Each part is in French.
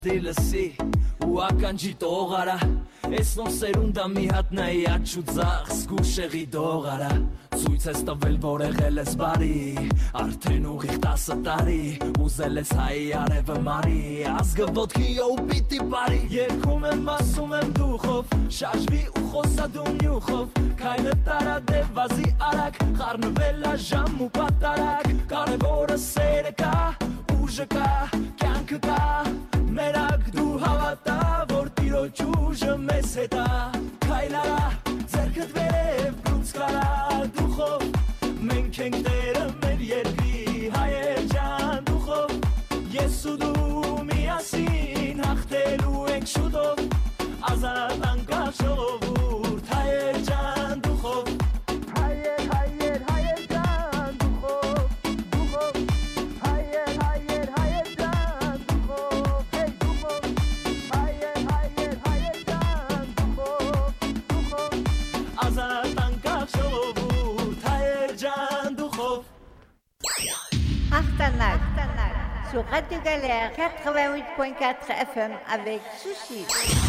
Dilasi Uakanji Dogara Es non serunda mi hatnei achuzach Skusheri Dogara Zույց ես տվել, որ եղել ես բարի Արդեն ուղիղ 10 տարի Ուզել ես հայի արևը մարի Ազգը ոտքի ու պիտի բարի Երգում եմ, ասում եմ դուխով Շաշվի ու խոսա դու նյուխով Քայլը տարա դև վազի արակ Խառնվել ա ժամ ու պատարակ Կարևորը սերը կա, ուժը կա, կյանքը կա Մերակ դու հավատա, որ տիրոջ ուժը մեզ հետ ա Քայլարա, ձերքդ վերև, գունց կարա Դուխով, մենք ենք դերը մեր երկրի Հայեր ջան դուխով, ես ու դու միասին Հաղթելու ենք շուտով, ազատ անկախ ժողովուրդ Հայեր ջան դուխով Հայեր, հայեր, հայեր ջան դուխով Դուխով, հայեր, հայեր, հայեր ջան դուխով Հեյ դուխով, հայեր, հայեր, հայեր ջան դուխով Դուխով, ազատ անկախ ժողովուրդ Հայեր ջան դուխով Artanac, sur Radio Galère 88.4 FM avec Sushi.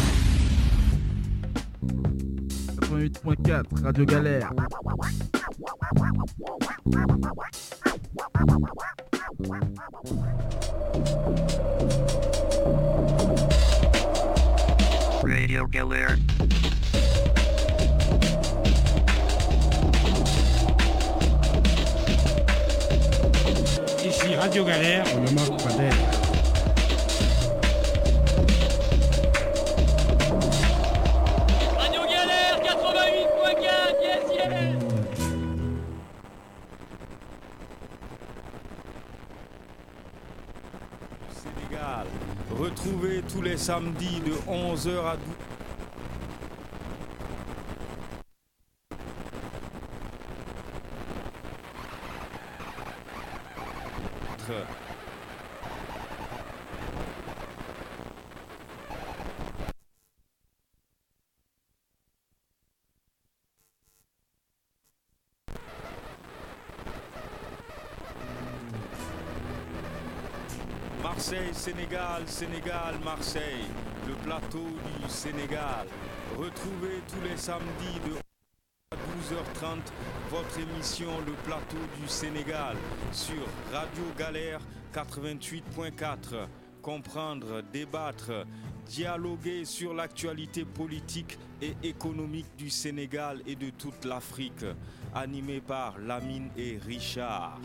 88.4 Radio Galère. Radio Galère. Ici Radio Galère. On ne manque pas d'air. Radio Galère 88.4, yes, yes. Sénégal, retrouvez tous les samedis de 11h à 12h. Marseille, Sénégal, Sénégal, Marseille, le plateau du Sénégal. Retrouvez tous les samedis de 12h30 votre émission Le plateau du Sénégal sur Radio Galère 88.4. Comprendre, débattre, dialoguer sur l'actualité politique et économique du Sénégal et de toute l'Afrique. Animé par Lamine et Richard.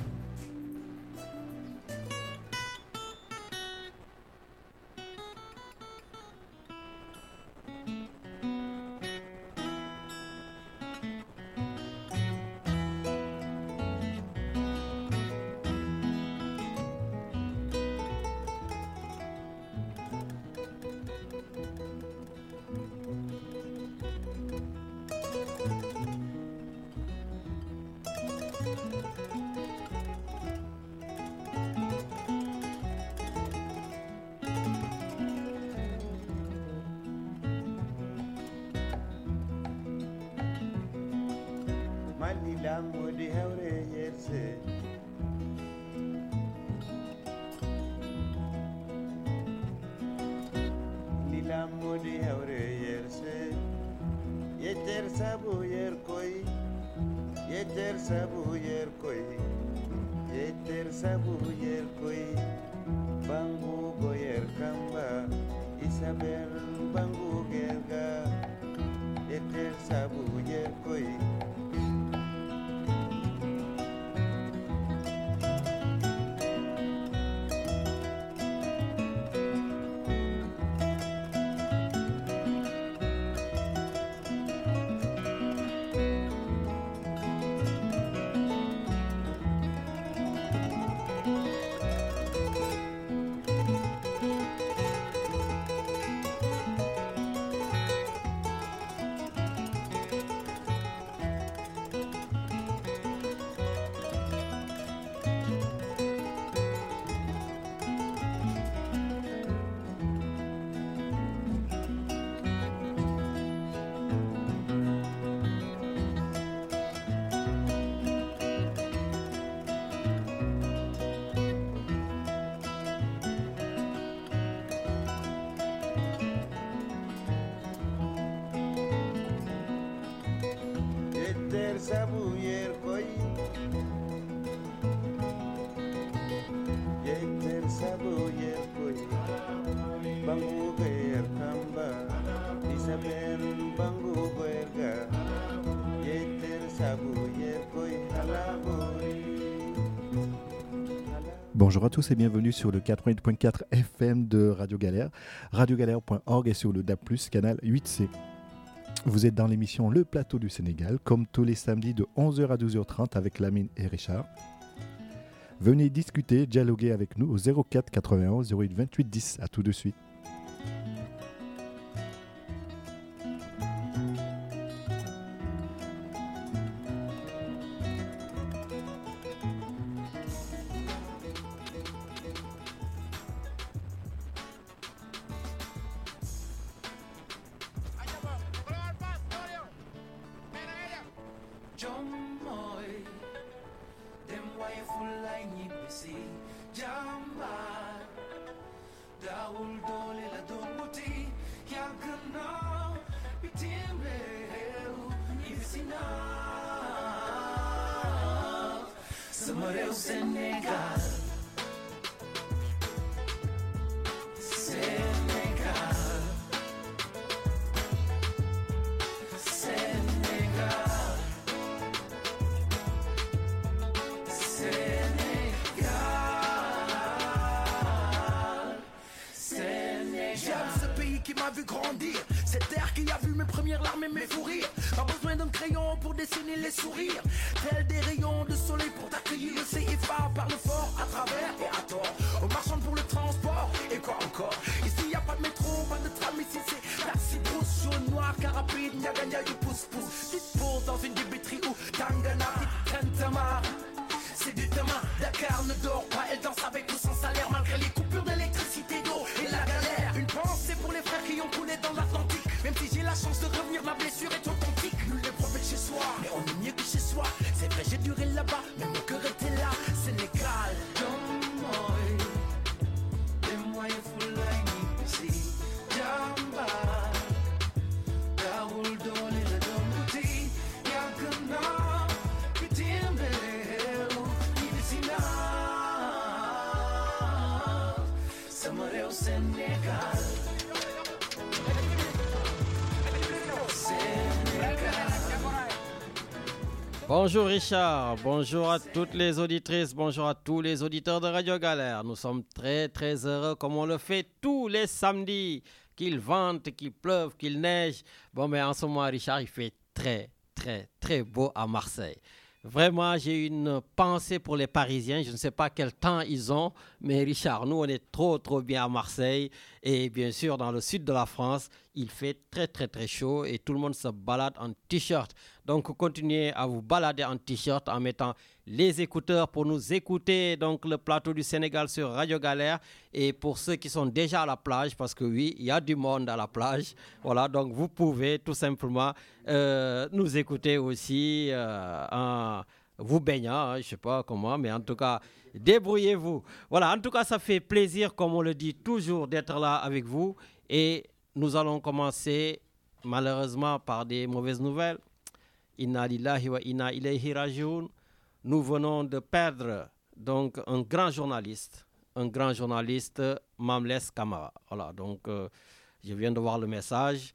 Modi hewre yerse Nilam modi hewre yerse Yeter sabu yer koy Yeter sabu yer koy Yeter sabu yer koy Bangu goyer kamba Isabel bangu gerga Yeter sabu yer koy sabu yer koy yeter sabu yer koy bangu ger kamba isaben bangu berga yeter sabu yer koy halabori. Bonjour à tous et bienvenue sur le 88.4 FM de Radio Galère, radiogalère.org et sur le DAB+, canal 8C. Vous êtes dans l'émission Le Plateau du Sénégal, comme tous les samedis de 11h à 12h30 avec Lamine et Richard. Venez discuter, dialoguer avec nous au 04 91 08 28 10. À tout de suite. Bonjour Richard, bonjour à toutes les auditrices, bonjour à tous les auditeurs de Radio Galère. Nous sommes très très heureux comme on le fait tous les samedis, qu'il vente, qu'il pleuve, qu'il neige. Bon mais en ce moment Richard, il fait très très très beau à Marseille. Vraiment, j'ai une pensée pour les Parisiens. Je ne sais pas quel temps ils ont, mais Richard, nous, on est trop bien à Marseille. Et bien sûr, dans le sud de la France, il fait très, très, très chaud et tout le monde se balade en t-shirt. Donc, continuez à vous balader en t-shirt en mettant les écouteurs pour nous écouter. Donc, le plateau du Sénégal sur Radio Galère. Et pour ceux qui sont déjà à la plage, parce que oui, il y a du monde à la plage. Voilà, donc vous pouvez tout simplement nous écouter aussi en vous baignant, je ne sais pas comment, mais en tout cas, débrouillez-vous. Voilà, en tout cas, ça fait plaisir, comme on le dit toujours, d'être là avec vous. Et nous allons commencer, malheureusement, par des mauvaises nouvelles. Inna lillahi wa inna ilayhi rajiun. Nous venons de perdre donc un grand journaliste, Mamles Camara. Voilà, donc je viens de voir le message.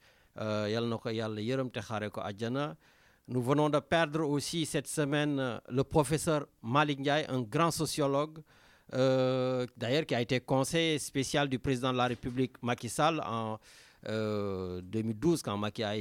Nous venons de perdre aussi cette semaine le professeur Malick Ndiaye, un grand sociologue, d'ailleurs qui a été conseiller spécial du président de la République Macky Sall en 2012 quand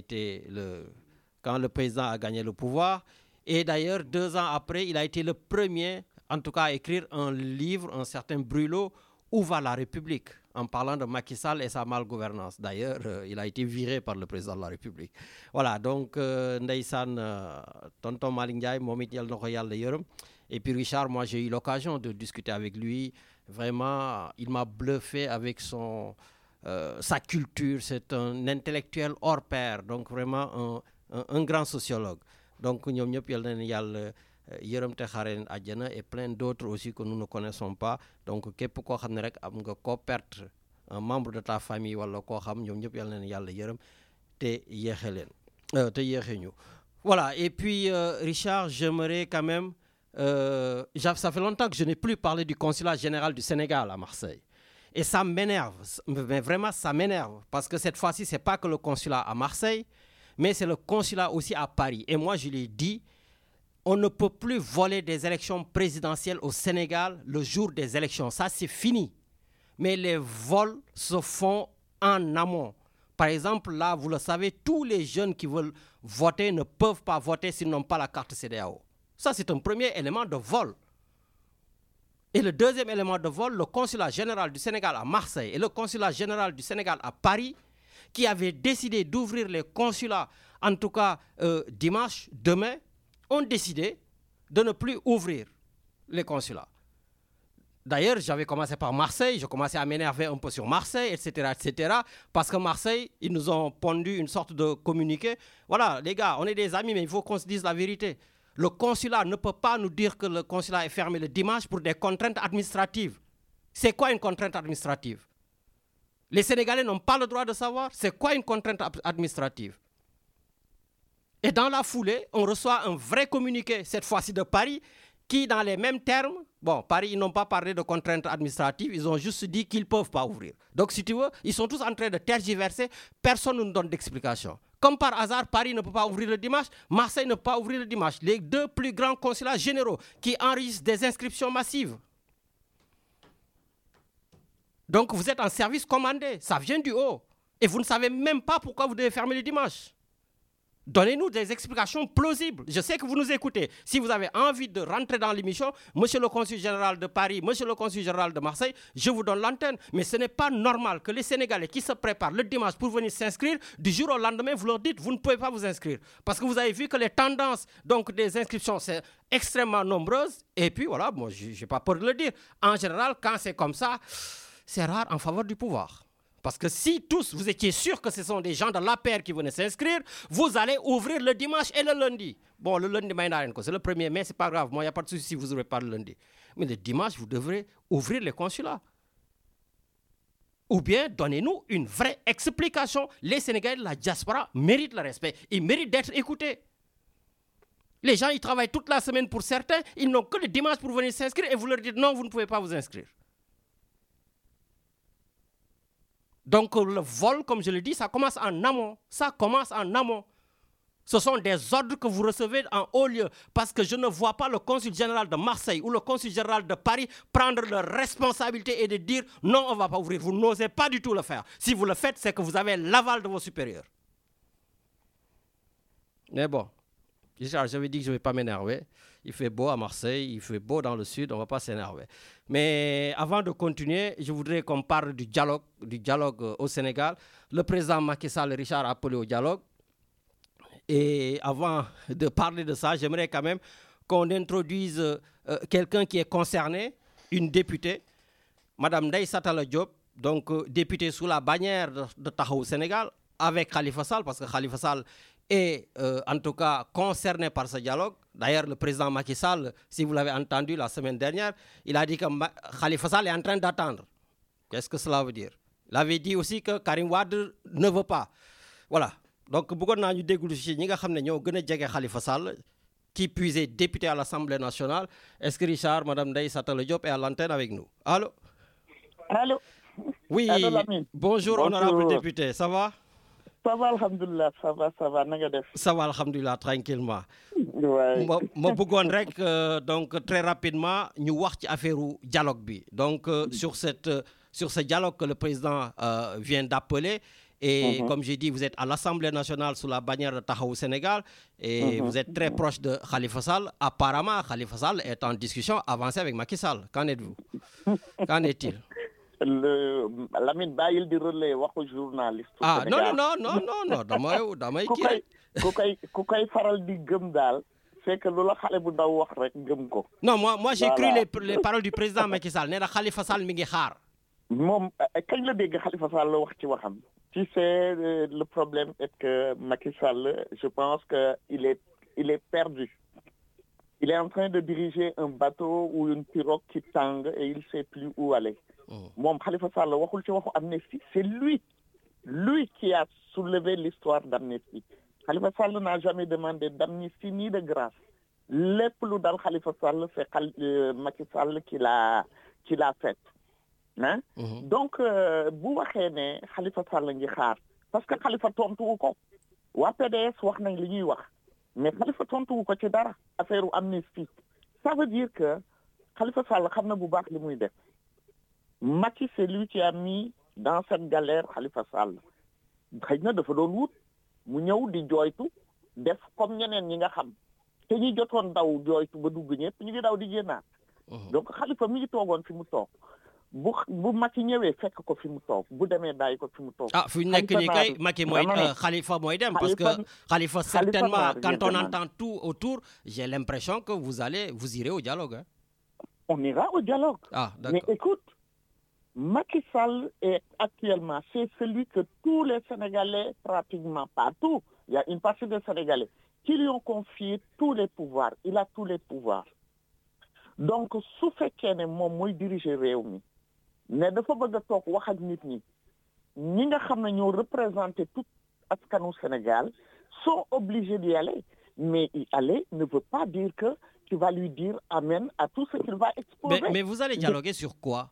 le président a gagné le pouvoir. Et d'ailleurs, 2 ans après, il a été le premier, en tout cas, à écrire un livre, un certain Brûlot, Où va la République, en parlant de Macky Sall et sa malgouvernance. D'ailleurs, il a été viré par le président de la République. Voilà, donc, ndeysaan, tonton Malick Ndiaye, momit yal nako yalla yeureum. Et puis Richard, moi j'ai eu l'occasion de discuter avec lui. Vraiment, il m'a bluffé avec sa culture. C'est un intellectuel hors pair, donc vraiment un grand sociologue. Donc, ñom ñep yal na yalla yërëm te xaren àjjana et plein d'autres aussi que nous ne connaissons pas. Donc képp koo xam ne rek am nga koo perte un membre de ta famille wala koo xam ñoom ñëpp yal na yàlla yërëm te yéexe leen te yéexe ñu. Voilà, et puis Richard, j'aimerais quand même... ça fait longtemps que je n'ai plus parlé du consulat général du Sénégal à Marseille. Et ça m'énerve, mais vraiment ça m'énerve, parce que cette fois-ci, ce n'est pas que le consulat à Marseille, mais c'est le consulat aussi à Paris. Et moi, je l'ai dit, on ne peut plus voler des élections présidentielles au Sénégal le jour des élections. Ça, c'est fini. Mais les vols se font en amont. Par exemple, là, vous le savez, tous les jeunes qui veulent voter ne peuvent pas voter s'ils n'ont pas la carte CEDEAO. Ça, c'est un premier élément de vol. Et le deuxième élément de vol, le consulat général du Sénégal à Marseille et le consulat général du Sénégal à Paris, qui avaient décidé d'ouvrir les consulats, en tout cas dimanche, demain, ont décidé de ne plus ouvrir les consulats. D'ailleurs, j'avais commencé par Marseille, je commençais à m'énerver un peu sur Marseille, etc., parce que Marseille, ils nous ont pondu une sorte de communiqué. Voilà, les gars, on est des amis, mais il faut qu'on se dise la vérité. Le consulat ne peut pas nous dire que le consulat est fermé le dimanche pour des contraintes administratives. C'est quoi une contrainte administrative? Les Sénégalais n'ont pas le droit de savoir c'est quoi une contrainte administrative. Et dans la foulée, on reçoit un vrai communiqué, cette fois-ci de Paris, qui, dans les mêmes termes, bon, Paris, ils n'ont pas parlé de contraintes administratives, ils ont juste dit qu'ils ne peuvent pas ouvrir. Donc, si tu veux, ils sont tous en train de tergiverser, personne ne nous donne d'explication. Comme par hasard, Paris ne peut pas ouvrir le dimanche, Marseille ne peut pas ouvrir le dimanche. Les deux plus grands consulats généraux qui enregistrent des inscriptions massives. Donc, vous êtes en service commandé, ça vient du haut. Et vous ne savez même pas pourquoi vous devez fermer le dimanche. Donnez-nous des explications plausibles. Je sais que vous nous écoutez. Si vous avez envie de rentrer dans l'émission, monsieur le consul général de Paris, monsieur le consul général de Marseille, je vous donne l'antenne. Mais ce n'est pas normal que les Sénégalais qui se préparent le dimanche pour venir s'inscrire, du jour au lendemain, vous leur dites, vous ne pouvez pas vous inscrire. Parce que vous avez vu que les tendances donc, des inscriptions, c'est extrêmement nombreuses. Et puis voilà, moi, je n'ai pas peur de le dire. En général, quand c'est comme ça, c'est rare en faveur du pouvoir. Parce que si tous, vous étiez sûrs que ce sont des gens de l'APR qui venaient s'inscrire, vous allez ouvrir le dimanche et le lundi. Bon, le lundi, c'est le 1er mai, c'est pas grave. Moi, il n'y a pas de souci si vous n'ouvrez pas le lundi. Mais le dimanche, vous devrez ouvrir les consulats. Ou bien, donnez-nous une vraie explication. Les Sénégalais de la diaspora méritent le respect. Ils méritent d'être écoutés. Les gens, ils travaillent toute la semaine pour certains. Ils n'ont que le dimanche pour venir s'inscrire et vous leur dites non, vous ne pouvez pas vous inscrire. Donc le vol, comme je le dis, ça commence en amont. Ça commence en amont. Ce sont des ordres que vous recevez en haut lieu. Parce que je ne vois pas le consul général de Marseille ou le consul général de Paris prendre leur responsabilité et de dire non, on ne va pas ouvrir. Vous n'osez pas du tout le faire. Si vous le faites, c'est que vous avez l'aval de vos supérieurs. Mais bon, j'avais dit que je ne vais pas m'énerver. Il fait beau à Marseille, il fait beau dans le sud, on ne va pas s'énerver. Mais avant de continuer, je voudrais qu'on parle du dialogue au Sénégal. Le président Macky Sall, Richard, a appelé au dialogue. Et avant de parler de ça, j'aimerais quand même qu'on introduise quelqu'un qui est concerné, une députée, Mme Ndeye Satala Diop, donc députée sous la bannière de Taxawu Sénégal, avec Khalifa Sall, parce que Khalifa Sall est en tout cas concerné par ce dialogue. D'ailleurs, le président Macky Sall, si vous l'avez entendu la semaine dernière, il a dit que Khalifa Sall est en train d'attendre. Qu'est-ce que cela veut dire? Il avait dit aussi que Karim Wade ne veut pas. Voilà. Donc, beaucoup de gens Khalifa Sall, qui puisait député à l'Assemblée nationale. Est-ce que Richard, Mme Ndeye Satala Diop est à l'antenne avec nous? Allô? Allô? Oui, allô, bonjour, honorable député, ça va? Ça va, alhamdoulilah, ça va, ça va, alhamdoulilah, tranquillement. Ouais. Je bëggoon rek donc très rapidement ñu wax ci affaire dialogue bi. Donc sur ce dialogue que le président vient d'appeler et comme j'ai dit, vous êtes à l'Assemblée nationale sous la bannière de Taxawu Sénégal et vous êtes très proche de Khalifa Sall. Apparemment, Khalifa Sall est en discussion avancée avec Macky Sall. Qu'en êtes-vous? Qu'en est-il? Lamine Bayil di relais waxu journaliste. Ah non, damay kii rek. ku koy faral di gëm daal c'est que loola xale bu ndaw wax rek gëm ko. Non, moi j'ai cru les paroles du président Macky Sall. Nee na Khalifa Sall mi ngi xaar. Moom kañ la dégg Khalifa Sall la wax ci waxam. Tu sais, le problème est que Macky Sall, je pense que il est perdu. Il est en train de diriger un bateau ou une pirogue qui tangue et il ne sait plus où aller. Moom Khalifa Sall waxul ci waxu amnistie, c'est lui qui a soulevé l'histoire d'amnistie. Khalifa Sall n'a jamais demandé d'amnistie ni de grâce. Lépp lu dal Khalifa Sall, c'est Macky Sall qui l'a fait. Hein? Donc, bu waxee ne Khalifa Sall ngi xaar parce que Khalifa tontuwu ko waa PDS wax nañ li ñuy wax mais Khalifa tontuwu ko ci dara affaire amnistie. Ça veut dire que Khalifa Sall xam na bu baax li muy def. Macky, c'est lui qui a mis dans cette galère Khalifa Sall. Xëy na dafa doon wut mu ñëw di jooytu def comme ñeneen ñi nga xam te ñi jotoon daw jooytu ba dugg ñëpp ñu ngi daw di génnaat. Donc Khalifa mi ngi toogoon fi mu toog bu Macky ñëwee fekk ko fi mu toog bu demee bàyyi ko fi mu toog. Ah fi nekk nii kay Macky mooy Khalifa mooy dem parce que Khalifa certainement quand on entend tout autour j'ai l'impression que vous irez au dialogue. Hein? On ira au dialogue. Ah d'accord. Mais écoute, Macky Sall est actuellement, c'est celui que tous les Sénégalais, pratiquement partout, il y a une partie des Sénégalais qui lui ont confié tous les pouvoirs. Il a tous les pouvoirs. Donc, su fekkee ne moom mooy diriger réew mi ne dafa bëgg a toog wax ak nit ñi nga xam ne ñoo représenté tout askanu Sénégal sont obligés d'y aller. Mais y aller ne veut pas dire que tu vas lui dire amen à tout ce qu'il va exposer. Mais vous allez dialoguer sur quoi?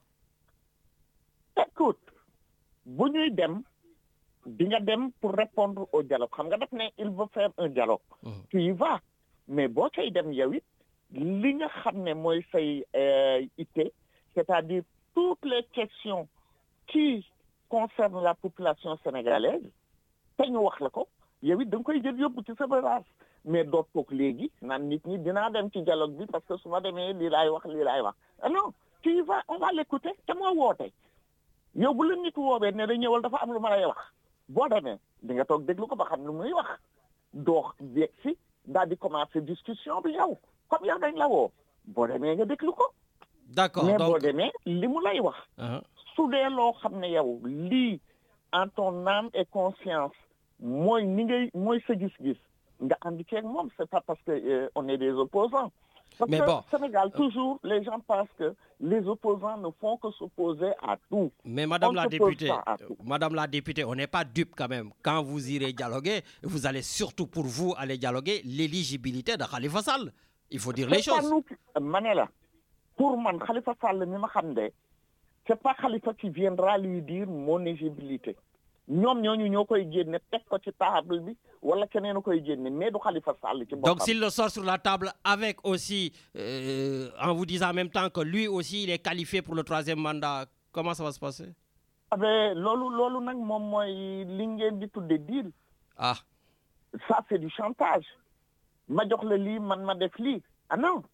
Écoute, bu ñuy dem di nga dem pour répondre au dialogue xam nga daf ne il veut faire un dialogue. Tu y vas mais boo cay dem yow it li nga xam ne mooy say ité c'est-à-dire toutes les questions qui concernent la population sénégalaise te ñu wax la ko yow it da nga koy jël yóbbu ci sa base mais doo toog léegi naan nit ñi dinaa dem ci dialogue bi parce que su ma demee lii laay wax. Ah non, tu y vas, on va l'écouter te moo woote. yow bu la nit woowee ne da ñëwal dafa am lu ma lay wax boo demee di nga toog déglu ko ba xam lu muy wax doo yegg si daal di commencer discussion bi yow comme yow dañ la woo boo demee nga déglu ko. D'accord mais donc boo demee li mu lay wax. su dee loo xam ne yow lii en ton âme et conscience mooy ni ngay mooy sa gis-gis nga ànd ceeg moom c'est pas parce que on est des opposants. Parce mais que bon, Sénégal, toujours, les gens pensent que les opposants ne font que s'opposer à tout. Mais Madame la députée, on n'est pas dupe quand même. Quand vous irez dialoguer, vous allez surtout pour vous aller dialoguer l'éligibilité de Khalifa Sall. Il faut dire les choses. Manela, pour moi, Khalifa Sall, c'est pas Khalifa qui viendra lui dire mon éligibilité. ñoom ñoo koy génne teg ko ci table bi wala keneen koy génne mais du Khalifa Sall ci boppam. Donc s'il le sort sur la table avec aussi en vous disant en même temps que lui aussi il est qualifié pour le 3e mandat, comment ça va se passer? Mais loolu nag moom mooy li ngeen di tudde deal. Ah. Ça c'est du chantage. Ma jox la lii man ma def lii. Ah non,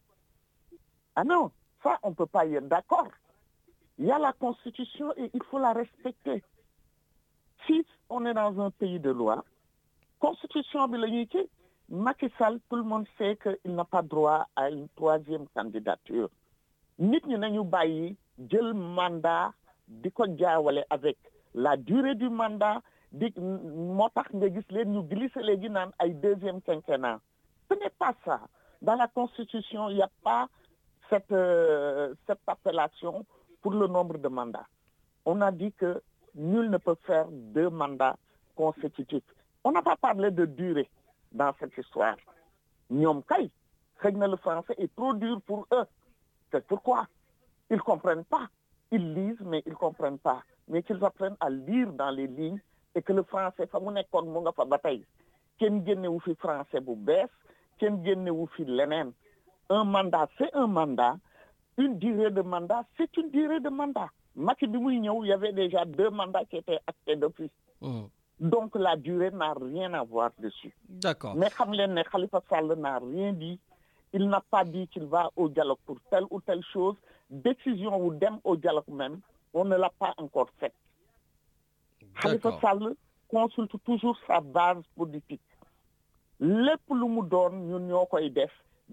ça on peut pas y être d'accord. Il y a la Constitution et il faut la respecter. Si on est dans un pays de loi, Constitution bi la ñuy ci Macky Sall, tout le monde sait qu'il n'a pas droit à une 3e candidature. Nit ñi nañu bàyyi jël mandat di ko jaawale avec la durée du mandat di moo tax nga gis leen ñu glisser léegi naan ay 2e quinquennat. Ce n'est pas ça. Dans la Constitution, il n'y a pas cette appellation pour le nombre de mandats. On a dit que nul ne peut faire 2 mandats consécutifs. On n'a pas parlé de durée dans cette histoire. Ñoom kay, xëy na le français est trop dur pour eux. C'est pourquoi ils ne comprennent pas. Ils lisent, mais ils ne comprennent pas. Mais qu'ils apprennent à lire dans les lignes et que le français, fa mu nekkoon mu nga fa ba tey. Kenn génnewu fi français bu bees, kenn génnewu fi leneen. Un mandat, c'est un mandat. Une durée de mandat, c'est une durée de mandat. Macky bi muy ñëw, il y avait déjà 2 mandats qui étaient actés depuis. Donc la durée n'a rien à voir dessus. D'accord. Mais xam leen ne Khalifa Sall n'a rien dit. Il n'a pas dit qu'il va au dialogue pour telle ou telle chose. Décision ou dem au dialogue même, on ne l'a pas encore faite. Khalifa Sall consulte toujours sa base politique. Lépp lu mu doon ñun ñoo koy def.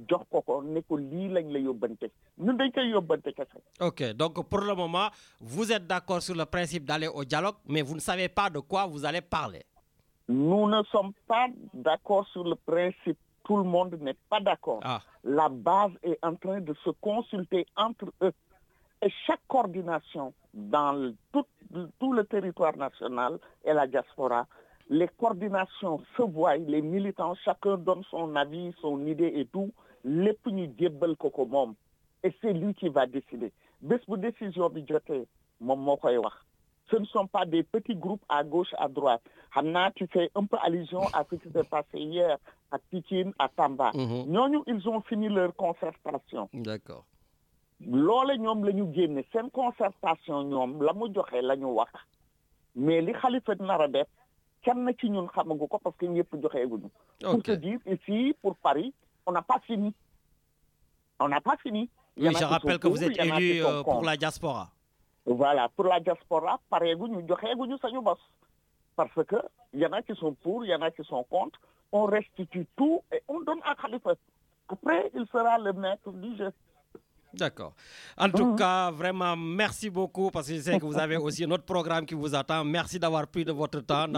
Ok, donc pour le moment, vous êtes d'accord sur le principe d'aller au dialogue, mais vous ne savez pas de quoi vous allez parler. Nous ne sommes pas d'accord sur le principe. Tout le monde n'est pas d'accord. La base est en train de se consulter entre eux. Et chaque coordination dans tout le territoire national et la diaspora les coordinations se voient, les militants, chacun donne son avis, son idée et tout, lépp ñu jébbal ko moom. Et c'est lui qui va décider. Bés bu décision bi jotee moom moo koy wax. Ce ne sont pas des petits groupes à gauche, à droite. Hamna, tu fais un peu allusion à ce qui s'est passé hier à Pikine, à Tamba. Ñooñu, ils ont fini leur concertation. D'accord. Loole ñoom la ñu génne seen concertation ñoom la mu joxe la ñu wax. Mais li Khalifa nar a def kenn ci ñun xamagu ko parce que ñëpp joxeeguñu. Pour te dire, ici, pour Paris, on n'a pas fini. On n'a pas fini. Oui, je rappelle que vous êtes élu pour la diaspora. Voilà, pour la diaspora, pareeguñu joxeeguñu sañu bos. Parce que il y en a qui sont pour, il y en a qui sont contre. On restitue tout et on donne à Khalifa. Après, il sera le maître du jeu. D'accord. En tout cas, vraiment, merci beaucoup parce que je sais que vous avez aussi un autre programme qui vous attend. Merci d'avoir pris de votre temps.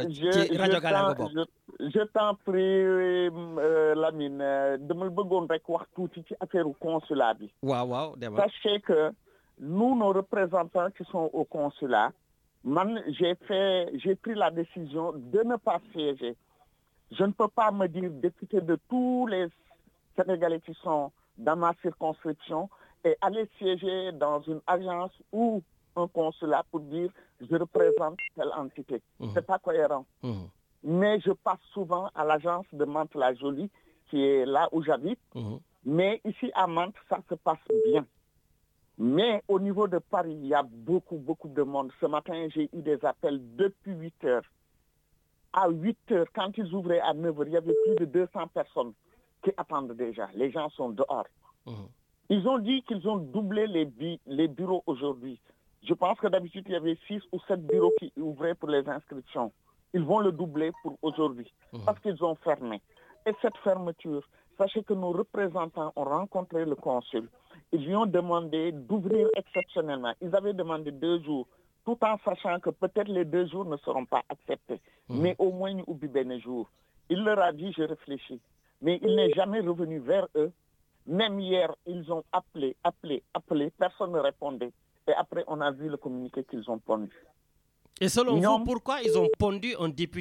Je t'en prie, Lamine. Dama bëggoon rek wax tuuti ci affaire consulat bi. Waaw. Sachez que nous, nos représentants qui sont au consulat, j'ai pris la décision de ne pas siéger. Je ne peux pas me dire député de tous les Sénégalais qui sont dans ma circonscription et aller siéger dans une agence ou un consulat pour dire je représente telle entité. C'est pas cohérent. Mais je passe souvent à l'agence de Mantes-la-Jolie qui est là où j'habite. Mais ici à Mantes, ça se passe bien. Mais au niveau de Paris, il y a beaucoup de monde. Ce matin, j'ai eu des appels depuis 8 heures. À 8 heures, quand ils ouvraient à 9 heures, il y avait plus de 200 personnes qui attendent déjà. Les gens sont dehors. Ils ont dit qu'ils ont doublé les bureaux aujourd'hui. Je pense que d'habitude, il y avait 6 ou 7 bureaux qui ouvraient pour les inscriptions. Ils vont le doubler pour aujourd'hui parce qu'ils ont fermé. Et cette fermeture, sachez que nos représentants ont rencontré le consul. Ils lui ont demandé d'ouvrir exceptionnellement. Ils avaient demandé 2 jours, tout en sachant que peut-être les 2 jours ne seront pas acceptés. Mais au moins, nous oublions ben jour. Il leur a dit, je réfléchis. Mais il n'est jamais revenu vers eux. Même hier, ils ont appelé. Personne ne répondait. Et après, on a vu le communiqué qu'ils ont pondu. Et selon vous, pourquoi ils ont pondu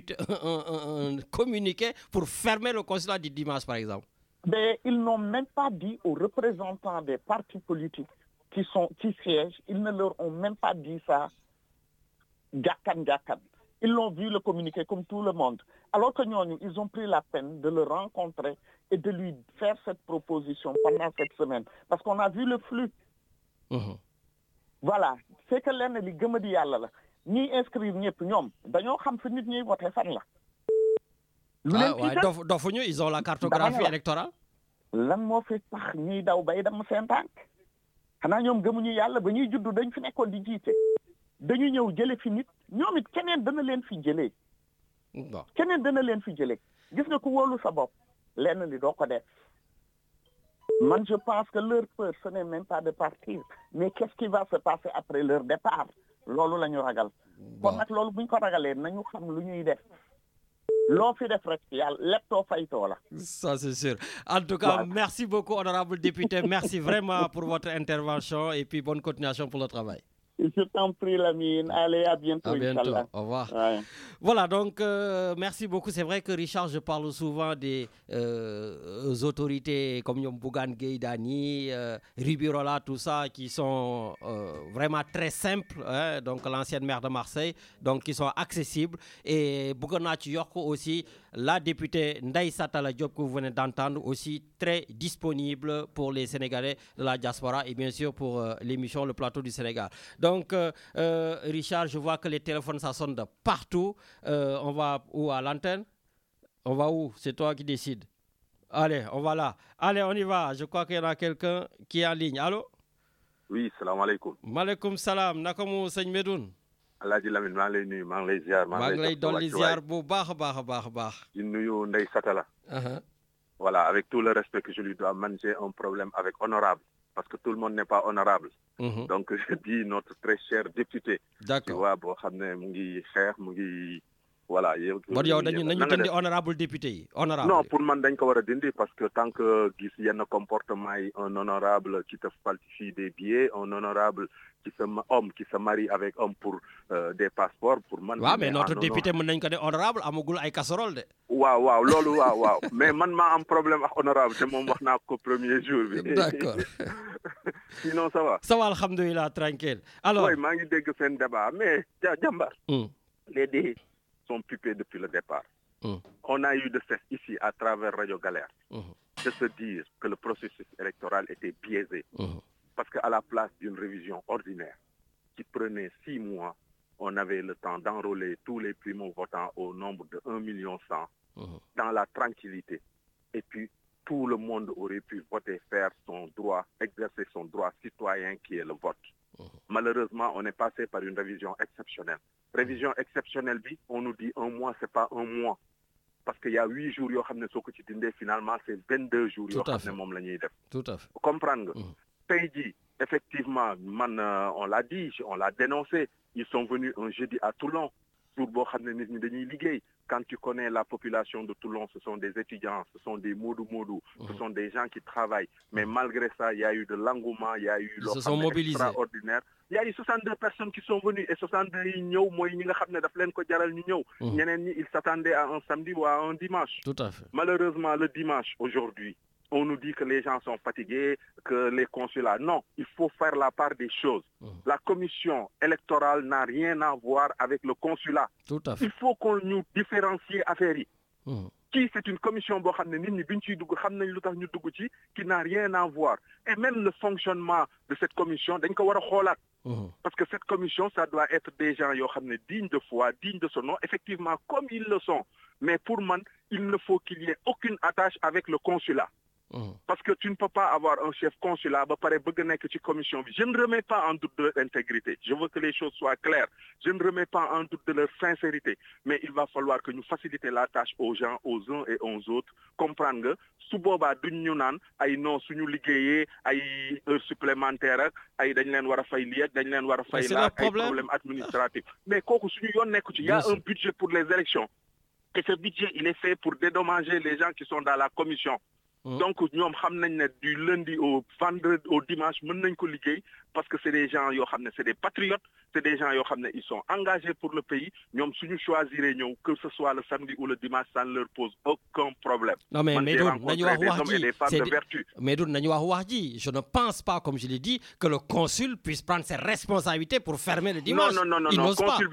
un communiqué pour fermer le consulat du dimanche, par exemple? Mais ils n'ont même pas dit aux représentants des partis politiques qui siègent, ils ne leur ont même pas dit ça. Jakan. Ils l'ont vu le communiqué comme tout le monde. Alors que nous, ils ont pris la peine de le rencontrer et de lui faire cette proposition pendant cette semaine. Parce qu'on a vu le flux. Voilà. C'est que l'un li gëm di yàlla la. Ñi inscrire ñëpp ñoom dañoo xam fi nit ñi voté fan la. Dofuñu, ils ont la cartographie électorale. Lan moo fi tax ñuy daw bay dem seen tànk. Xanaa ñoom gëmuñu yàlla ba ñuy juddu dañ fi nekkoon di jiite. Dañu ñëw jële fi nit ñoom it keneen dana leen fi jëlee. Keneen dana leen fi jëlee. Gis nga ku wóolu sa bopp lenn li doo ko def. Man, je pense que leur peur, ce n'est même pas de partir. Mais qu'est-ce qui va se passer après leur départ? Loolu la ñu ragal. Kon nag loolu bu ñu ko ragalee nañu xam lu ñuy def. Loo fi def rek yàlla leptoo faytoo la. Ça, c'est sûr. En tout cas, merci beaucoup, honorable député. Merci vraiment pour votre intervention et puis bonne continuation pour le travail. Je t'en prie, Lamine. Allez, à bientôt. À bientôt. Au revoir. Ouais. Voilà, donc, merci beaucoup. C'est vrai que Richard, je parle souvent des autorités comme Bougane Gueye Dany, Ribirola, tout ça, qui sont vraiment très simples. Hein, donc, l'ancienne maire de Marseille, donc, qui sont accessibles. Et Bougana Yorko aussi, la députée Ndaï Satala Diop que vous venez d'entendre, aussi très disponible pour les Sénégalais de la diaspora et bien sûr pour l'émission Le Plateau du Sénégal. Donc, Richard, je vois que les téléphones, ça sonne de partout. On va où à l'antenne? On va où? C'est toi qui décides. Allez, on va là. Allez, on y va. Je crois qu'il y en a quelqu'un qui est en ligne. Allô? Oui, salam alaikum. Maaleykum salam. Nakamu Seigne Medoun? Alaaji Lamine maa ngi lay nuyu maa ngi lay ziar. maa ngi lay dolli ziar bu baax a baax. di nuyu Ndeye Satala. Voilà, avec tout le respect que je lui dois, man j'ai un problème avec honorable. Parce que tout le monde n'est pas honorable. Donc je dis notre très cher député. D'accord. Tu vois, boo xam ne mu ngi xeex mu ngi voilà. bon yow nañu dindi honorable député yi honorable. Non, pour man dañ ko war a dindi parce que tant que gis yenn comportement yi un honorable qui te falsifie des billets, un honorable qui se marie avec homme pour des passeports, pour man. waaw mais notre député mën nañ ko ne honorable amagul ay casserole de. waaw loolu waaw mais man maa am problème ak honorable te moom wax naa ko premier jour bi. D'accord. Sinon ça va. Ça va alhamdoulilah tranquille. Alors. Oui, maa ngi dégg seen débat mais jàmbar. Les dés sont pipés depuis le départ. On a eu de cesse ici à travers Radio Galère de se dire que le processus électoral était biaisé. Parce qu'à la place d'une révision ordinaire qui prenait 6 mois, on avait le temps d'enrôler tous les primo-votants au nombre de 1,1 million dans la tranquillité. Et puis, tout le monde aurait pu voter, faire son droit, exercer son droit citoyen qui est le vote. Malheureusement, on est passé par une révision exceptionnelle. Révision exceptionnelle, on nous dit 1 mois, c'est pas 1 mois. Parce qu'il y a 8 jours, finalement, c'est 22 jours. Tout à fait. Tout à fait. Comprendre. Pays, effectivement, on l'a dit, on l'a dénoncé. Ils sont venus un jeudi à Toulon. Quand tu connais la population de Toulon, ce sont des étudiants, ce sont des modou-modou, ce sont des gens qui travaillent. Mais malgré ça, il y a eu de l'engouement, il y a eu extraordinaire. Il y a eu 62 personnes qui sont venues et 62 ils s'attendaient à un samedi ou à un dimanche. Tout à fait. Malheureusement, le dimanche, aujourd'hui, on nous dit que les gens sont fatigués, que les consulats... Non, il faut faire la part des choses. La commission électorale n'a rien à voir avec le consulat. Tout à fait. Il faut qu'on nous différencie affaire. Qui c'est une commission qui n'a rien à voir. Et même le fonctionnement de cette commission, parce que cette commission, ça doit être des gens dignes de foi, dignes de son nom, effectivement, comme ils le sont. Mais pour moi, il ne faut qu'il y ait aucune attache avec le consulat. Parce que tu ne peux pas avoir un chef consulat, commission. Je ne remets pas en doute de leur intégrité. Je veux que les choses soient claires. Je ne remets pas en doute de leur sincérité. Mais il va falloir que nous facilitions la tâche aux gens, aux uns et aux autres. Comprendre que su boobaa duñ ñu naan ay non suñu liggéeyee ay heures supplémentaires ay dañ leen war a fay lii ak dañ leen war a fay laa ay problèmes administratifs. Mais kooku suñu yoon nekku ci. Il y a un budget pour les élections. Et ce budget, il est fait pour dédommager les gens qui sont dans la commission. Donc, nous savons du lundi au vendredi, au dimanche, parce que c'est des gens, c'est des patriotes, c'est des gens, ils sont engagés pour le pays. Nous choisirons que ce soit le samedi ou le dimanche, ça ne leur pose aucun problème. Non, mais des hommes et des femmes de vertu. Mais je ne pense pas, comme je l'ai dit, que le consul puisse prendre ses responsabilités pour fermer le dimanche. Non. Consul,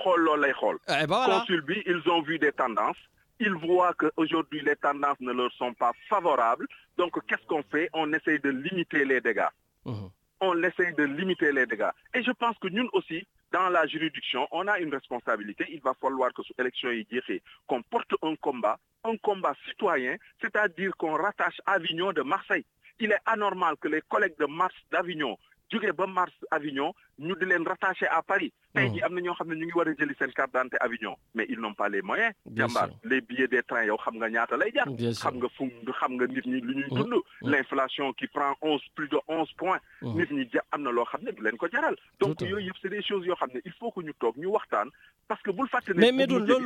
ils ont vu des tendances. Ils voient qu'aujourd'hui, les tendances ne leur sont pas favorables. Donc, qu'est-ce qu'on fait? On essaye de limiter les dégâts. On essaye de limiter les dégâts. Et je pense que nous aussi, dans la juridiction, on a une responsabilité. Il va falloir que cette élection qu'on porte un combat citoyen, c'est-à-dire qu'on rattache Avignon de Marseille. Il est anormal que les collègues de Mars d'Avignon, Mars Avignon, nous de les rattacher à Paris. Mais ils n'ont pas les moyens. Les billets des trains, l'inflation qui prend plus de 11 points. Donc, c'est des choses, il faut que nous talkions, nous parlons. Parce que vous le faites... Mais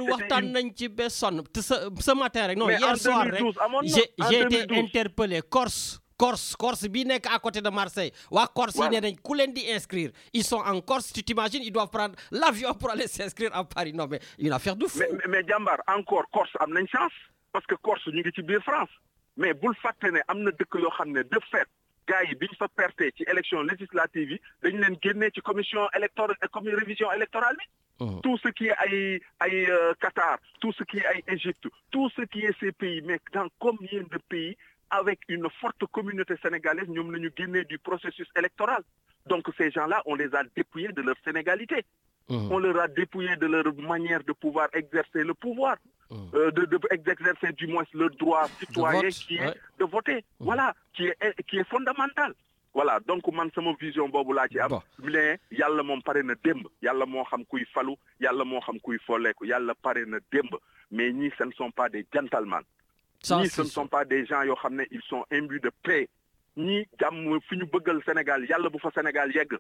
ce matin, non, hier soir, j'ai été interpellé. Corse bi nek à côté de Marseille. Corse yi né dañ ku leen di inscrire. Ils sont en Corse, tu t'imagines, ils doivent prendre l'avion pour aller s'inscrire à Paris. Non mais une affaire de fou. Mais Jambar, encore Corse am nañ chance parce que Corse ñu ngi ci biir France. Mais bul faté né amna dëkk yo xamné de fait gars yi biñ fa perté ci élection législative yi dañ leen génné ci commission électorale comme révision électorale bi. Tout ce qui est Qatar, tout ce qui est Égypte, tout ce qui est ces pays, mais dans combien de pays avec une forte communauté sénégalaise, nous avons gagné du processus électoral. Donc ces gens-là, on les a dépouillés de leur sénégalité. On leur a dépouillés de leur manière de pouvoir exercer le pouvoir, d'exercer du moins leur droit citoyen qui est de voter. Voilà, qui est fondamental. Voilà, donc man sama vision bobu la ci am mais yalla mom paré na demb yalla mo xam kuy falu yalla mo xam kuy folleku yalla paré na demb mais ñi ce ne sont pas des gentlemen. Ni ce ne sont pas des gens ils sont imbus de paix. Ni jàmm fi ñu bëggal Sénégal yàlla bu fa Sénégal yegg.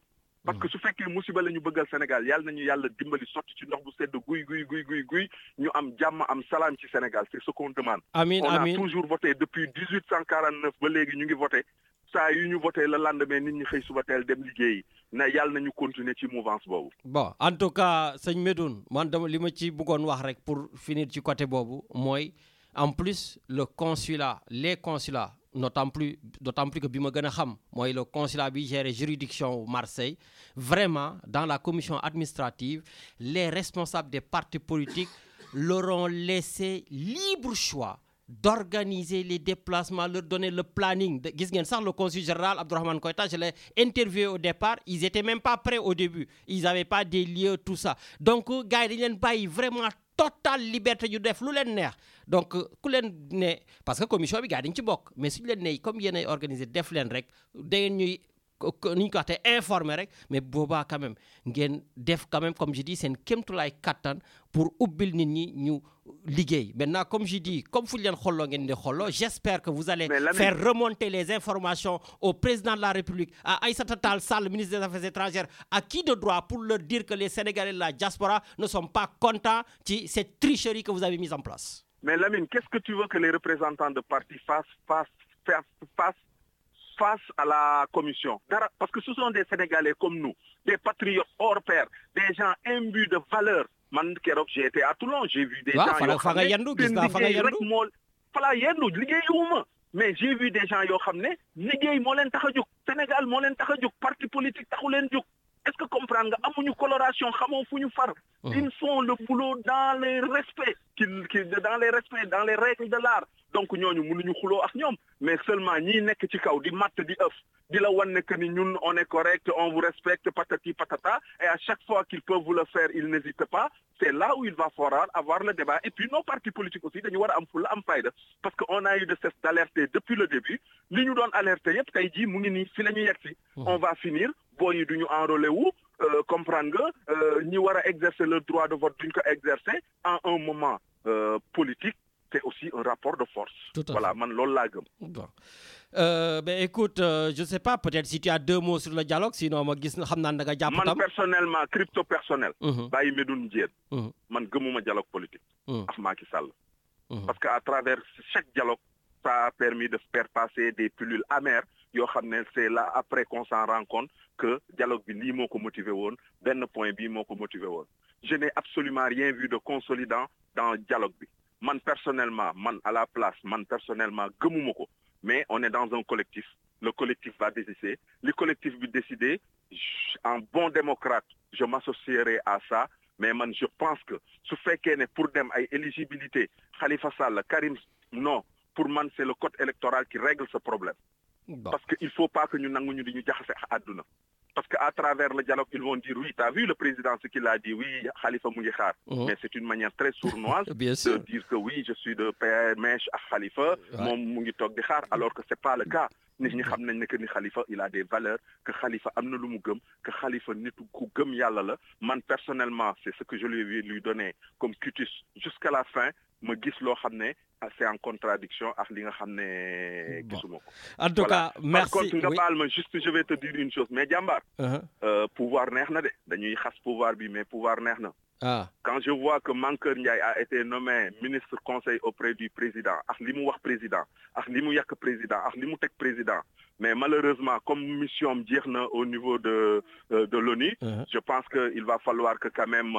parce que su fekkee musiba la ñu bëggal Sénégal yàlla nañu yàlla dimbali sotti ci ndox bu sedd guy ñu am jàmm am salaam ci Sénégal c'est ce qu'on demande. Amiin on amiin a toujours voté depuis 1849 ba léegi ñu ngi voté saa yu ñu voté le lendemain nit ñi xëy suba teel dem liggéeyi na yàlla nañu continuer ci mouvance boobu. Bon en tout cas sëñ Medoune man dama li ma ci bëggoon wax rek pour finir ci côté boobu mooy en plus le consulat les consulats d'autant plus que bi ma gën a xam mooy le consulat bi gère juridiction Marseille vraiment dans la commission administrative les responsables des partis politiques leur ont laissé libre choix d'organiser les déplacements, leur donner le planning. Gis ngeen sax le consul général Abdourahmane Koïta, je l'ai interviewé au départ, ils étaient même pas prêts au début. Ils n'avaient pas des lieux, tout ça. Donc gars yi dañ leen bàyyi vraiment totale liberté ñu def lu leen neex. Donc ku leen ne parce que commission bi gars yi dañ ci bokk mais suñu leen ne comme yéen ay organiser def leen rek da ngeen ñuy ni ñu ko waxee informé rek mais boobaa quand même ngeen def quand même comme je dis seen kéemtulaay kattan pour ubbil nit ñi ñu liggéey. Maintenant comme je dis comme fu ñu leen xolloo ngeen di xolloo j'espère que vous allez faire remonter les informations au président de la République à Aïssata Tall Sall ministre des Affaires étrangères à qui de droit pour leur dire que les Sénégalais de la diaspora ne sont pas contents de cette tricherie que vous avez mise en place. Mais Lamine, qu'est-ce que tu veux que les représentants de partis fassent face à la commission? Parce que ce sont des Sénégalais comme nous, des patriotes hors pair, des gens imbus de valeurs. Man keroog j'ai été à Toulon, j'ai vu des gens yoo xam ne mais j'ai vu des gens yoo xam ne liggéey moo leen tax a jóg Sénégal moo leen tax a jóg parti politique taxu leen jóg. Est-ce que comprendre nga amuñu coloration xamoo fu ñu far. Ils font le boulot dans les respects dans les règles de l'art. Donc ñooñu mënuñu xuloo ak ñoom mais seulement ñii nekk ci kaw di matt di ëf di la wan ne que ni ñun on est correct on vous respecte patati patata et à chaque fois qu'ils peuvent vous le faire ils n'hésitent pas. C'est là où il va falloir avoir le débat et puis nos partis politiques aussi dañu war a am fulla am fayda parce que on a eu de cesse d'alerter depuis le début li ñu doon alerter yëpp tey jii mu ngi nii fi la ñu yegg si. On va finir boo yi duñu enrôler wu comprendre nga ñi war a exercer le droit de vote duñ ko exercer en un moment politique. C'est aussi un rapport de force. Voilà, man loolu laa gëm. Bon. Ben écoute, je sais pas, peut-être si tu as 2 mots sur le dialogue, sinon ma gis xam naa da nga jàpp tam. Man personnellement, crypto personnel. Baye Medoune Diène. Man gëmuma dialogue politique. Ak Macky Sall. Parce que à travers chaque dialogue, ça a permis de faire passer des pilules amères. Yoo xam ne c'est là après qu'on s'en rend compte que dialogue bi lii moo ko motivé woon benn point bii moo ko motivé woon. Je n'ai absolument rien vu de consolidant dans dialogue bi. Man personnellement, à la place, personnellement, gëmuma ko. Mais on est dans un collectif. Le collectif va décider. Le collectif va décider. En bon démocrate, je m'associerai à ça. Mais je pense que ce fait qu'il y a pour dem ay éligibilité, Khalifa Sall, Karim, non. Pour moi, c'est le code électoral qui règle ce problème. Bon. Parce qu'il ne faut pas que nous nanguñu di ñu jaxase àdduna. Parce qu'à travers le dialogue, ils vont dire oui, tu as vu le président ce qu'il a dit, oui, Khalifa mu ngi xaar. Mais c'est une manière très sournoise de dire que oui, je suis de mèche à Khalifa, moom mu ngi toog di xaar, alors que c'est pas le cas. Nit ñi xam nañ ne que ni Khalifa il a des valeurs, que Khalifa am na lu mu gëm, que Khalifa nit ku gëm yàlla la. Man personnellement, c'est ce que je lui donné comme cutis jusqu'à la fin. Ma gis loo xam ne c'est en contradiction ak li nga xam ne gisuma ko. En tout cas, merci. Par contre nga baal ma juste je vais te dire une chose mais jàmbaar. Pouvoir neex na de dañuy xas pouvoir bi mais pouvoir neex na. Quand je vois que Mankeur Ndiaye a été nommé ministre conseil auprès du président ak li mu wax président ak li mu yàq président ak li mu teg président mais malheureusement comme mission am jeex na au niveau de l'ONU, je pense que il va falloir que quand même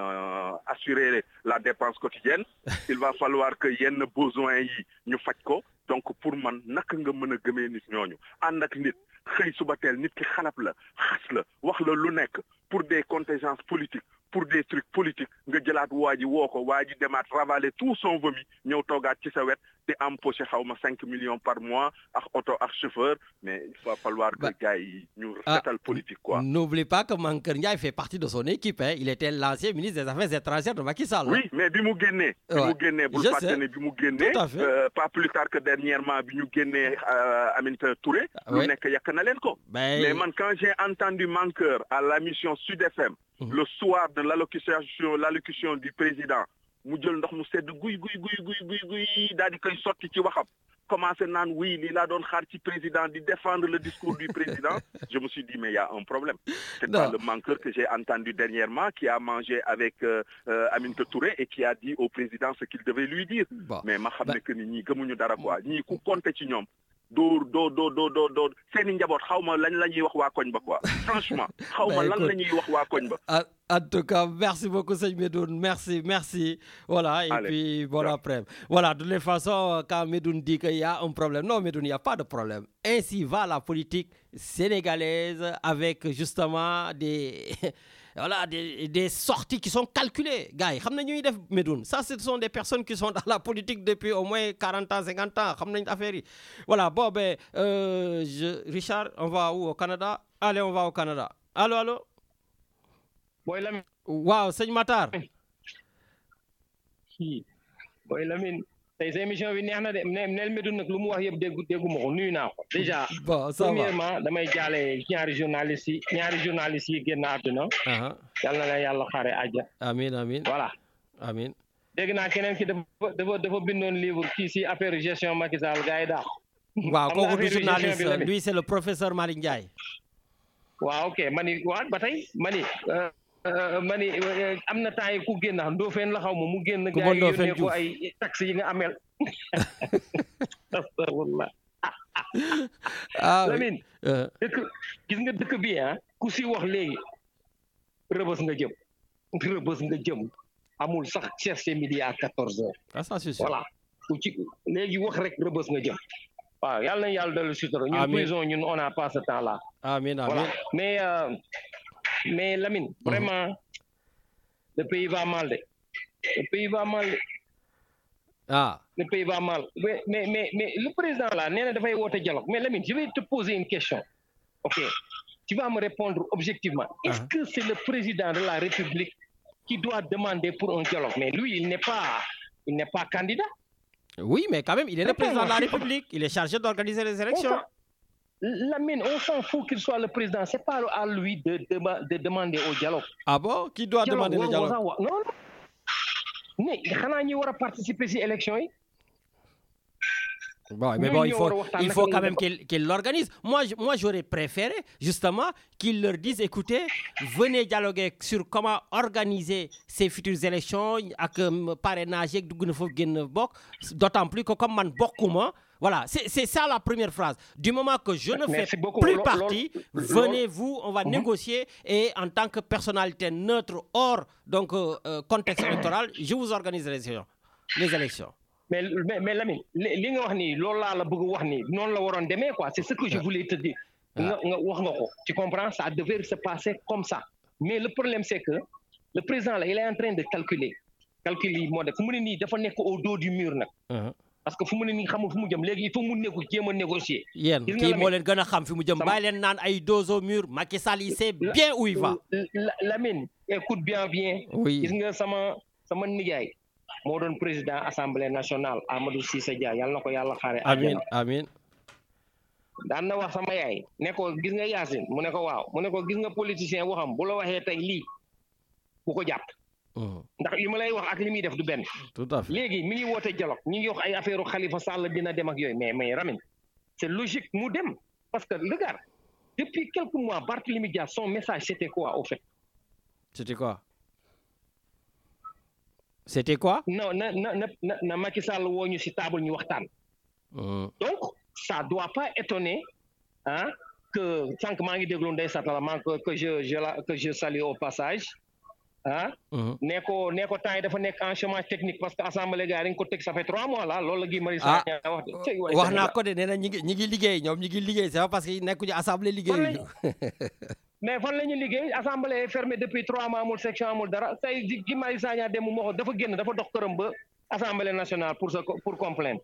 assurer la dépense quotidienne. Il va falloir que yenn besoins yi ñu faj ko. Donc pour man naka nga mën a gëmee nit ñooñu ànd ak nit xëy suba teel nit ki xalab la xas la wax la lu nekk pour des contingences politiques pour des trucs politiques nga jëlaat waa ji woo ko waa ji demaat ravaler tout son vomi ñëw toogaat ci sa wet di empoché xaw ma 5 millions par mois ak oto ak chauffeur mais il va falloir que gars yi ñu setal politique quoi. N'oublie pas que Mankeur Ndiaye fait partie de son équipe hein. Il était l'ancien ministre des Affaires étrangères de Macky Sall. Oui mais bi mu génnee. bul fàtte ne bi mu génnee. Pas plus tard que dernièrement bi ñu génnee Aminata Touré. lu nekk yàq na leen ko. Mais man quand j'ai entendu Mankeur à la mission Sud FM. Le soir de l'allocution du président mu jël ndox mu sedd guy daal di koy sotti ci waxam commencé naan oui lii laa doon xaar ci président di défendre le discours du président je me suis dit mais il y a un problème c'est pas le manqueur que j'ai entendu dernièrement qui a mangé avec Aminata Touré et qui a dit au président ce qu'il devait lui dire mais ma xam ne que ni ñii gëmuñu dara quoi ñii ku compter ci ñoom doo seeni njaboot xaw ma lan la ñuy wax waa koñ ba quoi franchement xaw ma lan la ñuy wax waa koñ ba. En tout cas, merci beaucoup, Seigne Medoun. Merci. Voilà, et allez, puis bon après. Voilà, de toute façon, quand Medoun dit qu'il y a un problème, non, Medoun, il n'y a pas de problème. Ainsi va la politique sénégalaise avec justement des sorties qui sont calculées. Gars, Medoun, ça, ce sont des personnes qui sont dans la politique depuis au moins 40 ans, 50 ans. Voilà, bon, Richard, on va où au Canada? Allez, on va au Canada. Allô? Boy Lamine. Waaw sëñ Matar. Boy Lamine tey sa émission bi neex na de neel Medoune nag lu mu wax yëpp dégguma ko nuyu naa ko déjà. Bon ça va premièrement damay jaale ñaari journalistes yi génn àdduna. yal na la yàlla xaare àjja. amiin. voilà. amiin. dégg naa keneen ki dafa bindoon livre kii si affaire gestion Macky Sall gars yi daax. waaw kooku du journaliste lui c'est le professeur Malick Ndiaye. waaw ok mani ba tey mani am na temps yi ku génn xam Ndofène la xaw ma mu génn gars yi yónnee ko ay taxes yi nga amel astafurlah Lamine gis nga dëkk bi ku si wax léegi rëbës nga jëm amul sax chercher midi à 14h. ça c'est sûr voilà ku ci léegi wax rek rëbës nga jëm waaw yàlla na yàlla dolli sutura ñun prison ñun on n'a pas ce temps là. Amiin. Voilà. Mais Lamine, vraiment, le pays va mal. Le pays va mal. Mais le président là, il devait avoir un dialogue. Mais Lamine, je vais te poser une question. Ok. Tu vas me répondre objectivement. Est-ce que c'est le président de la République qui doit demander pour un dialogue? Mais lui, il n'est pas candidat. Oui, mais quand même, il est le président de la République. Il est chargé d'organiser les élections. Lamine, on s'en fout qu'il soit le président. C'est pas à lui de demander au dialogue. Ah bon? Qui doit demander le dialogue? Non. Mais il va participer à ces élections. Bon, mais bon, il faut quand même qu'il l'organise. Moi, j'aurais préféré, justement, qu'il leur dise, écoutez, venez dialoguer sur comment organiser ces futures élections avec parrainage, d'autant plus que comme man bokuma. Voilà, c'est ça la première phrase. Du moment que je ne fais plus partie, venez-vous, on va négocier et en tant que personnalité neutre hors donc contexte électoral, je vous organise les élections. Mais Lamine, li nga wax ni loolu laa la bëgg wax ni noonu la waroon demee quoi, c'est ce que je voulais te dire. nga wax nga ko, tu comprends, ça devait se passer comme ça. Mais le problème c'est que le président là, il est en train de calculer moo def fu mu ne nii dafa nekk au dos du mur nag. Parce que fu mu ne nii xamul fu mu jëm léegi il faut mu jéem a négocier. Yéen kii moo leen gën a xam fi mu jëm bàyyi leen naan ay dos au mur. Macky Sall il sait bien où il va. Lamine écoute bien. Oui. Gis nga sama nijaay moo doon président assemblée nationale Amadou Cissé Dia yàlla na ko yàlla xaare. amiin. daan na wax sama yaay ne ko gis nga Yacine mu ne ko waaw mu ne ko gis nga politicien waxam bu la waxee tey lii bu ko jàpp. ndax li ma lay wax ak li muy def du benn. Tout à fait. léegi mi ngi woote dialogue ñu ngi wax ay affaire Khalifa Sall dina dem ak yooyu mais Ramin c'est logique mu dem parce que regarde depuis quelques mois Barthélémy Dias son message c'était quoi au fait? C'était quoi? non na Macky Sall woo ñu ci table ñu waxtaan. Donc ça doit pas étonner que sànq maa ngi déglu Ndeye Satala que je salue au passage. nee ko temps yi dafa nekk en chômage technique parce que assemblée gars dañ ko teg ça fait 3 mois là loolu la Guy Marius Sagna wax naa ko de nee na ñi ngi liggéey ñoom ñi ngi liggéey c'est pas parce que nekkuñu assemblée liggéey mais fan la ñu liggéey assemblée fermée depuis 3 mois amul section amul dara tey Guy Marius Sagna dem moo ko dafa génn dafa dox këram ba assemblée nationale pour complaindre.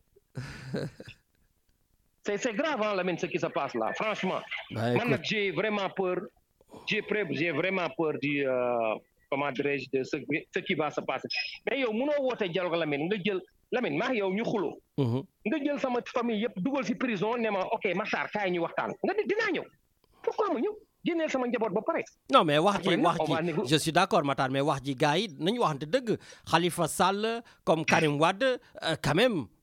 C'est grave Lamine ce qui se passe là franchement. Man nag j'ai vraiment peur du comment dirais-je de ce qui va se passer mais yow mënoo woote dialogue Lamine nga jël Lamine maa yow ñu xuloo nga jël sama famille yëpp dugal ci prison ne ma ok Matar kaay ñu waxtaan nga di dinaa ñëw pourquoi ma ñëw génneel sama njaboot ba pare. Non mais wax ji je suis d'accord Matar mais wax ji gars yi nañu waxante dëgg Khalifa Sall comme Karim Wade quand même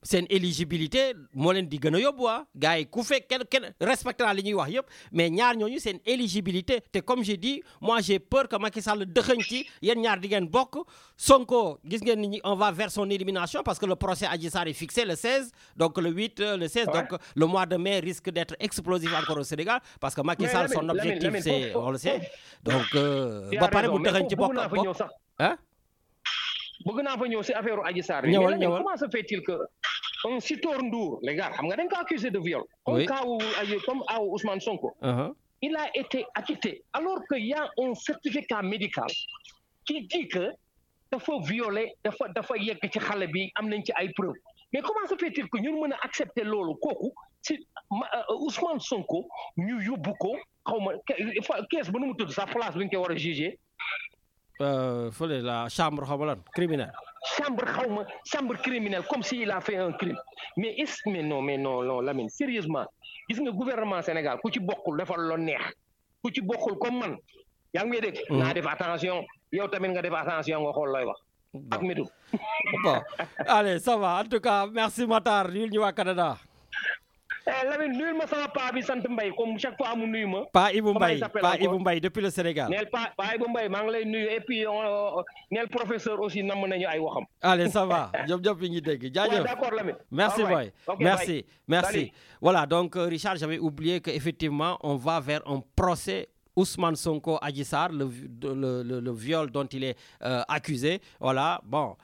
seen éligibilité moo leen di gën a yóbbu gars yi ku fekk kenn respecté naa li ñuy wax yëpp mais ñaar ñooñu seen éligibilité te comme j'ai dit moi j'ai peur que Macky Sall dëxëñ ci yéen ñaar di ngeen bokk Sonko gis ngeen ni on va vers son élimination parce que le procès Adji Sarr est fixé le 16 donc le 8 le 16 donc le mois de mai risque d'être explosif encore au Sénégal parce que Macky Sall son objectif c'est on le sait donc ba pare mu dëxëñ ci bokk hein bëgg naa fa ñëw si affaire Adji Sarr ñëwal comment se fait-il que un Sitor Ndour les gars xam nga dañ ko accusé de viol comme Ousmane Sonko il a été acquitté alors qu'il y a un certificat médical qui dit que dafa violé dafa yegg ci xale bi am nañ ci ay preuves mais comment se fait-il que ñun mën a accepter loolu kooku si Ousmane Sonko ñu yóbbu ko xaw ma kees ba nu mu tudd sa place bi ñu koy war a juger fële la chambre xaw ma lan criminelle. chambre criminelle comme s'il a fait un crime mais non Lamine sérieusement gis nga gouvernement Sénégal ku ci bokkul defal lo neex ku ci bokkul comme man yaa ngi may dégg. naa def attention yow tamit nga def attention nga xool looy wax. ak métu. Bon allez ça va en tout cas merci Matar ñu waa Canada. Lamine nuyul ma sama paa bi sant Mbaye comme chaque fois mu nuyu ma. Paa Ibou Mbaye depuis le Sénégal. neel Paa Ibou Mbaye maa ngi lay nuyu et puis neel professeur aussi namm nañu ay waxam. Allez ça va Diop bi ngi dégg jaajëf. D'accord Lamine. Merci boy. Okay, merci. Salut. Voilà donc Richard j'avais oublié que effectivement on va vers un procès Ousmane Sonko Adji Sarr le viol dont il est accusé voilà bon.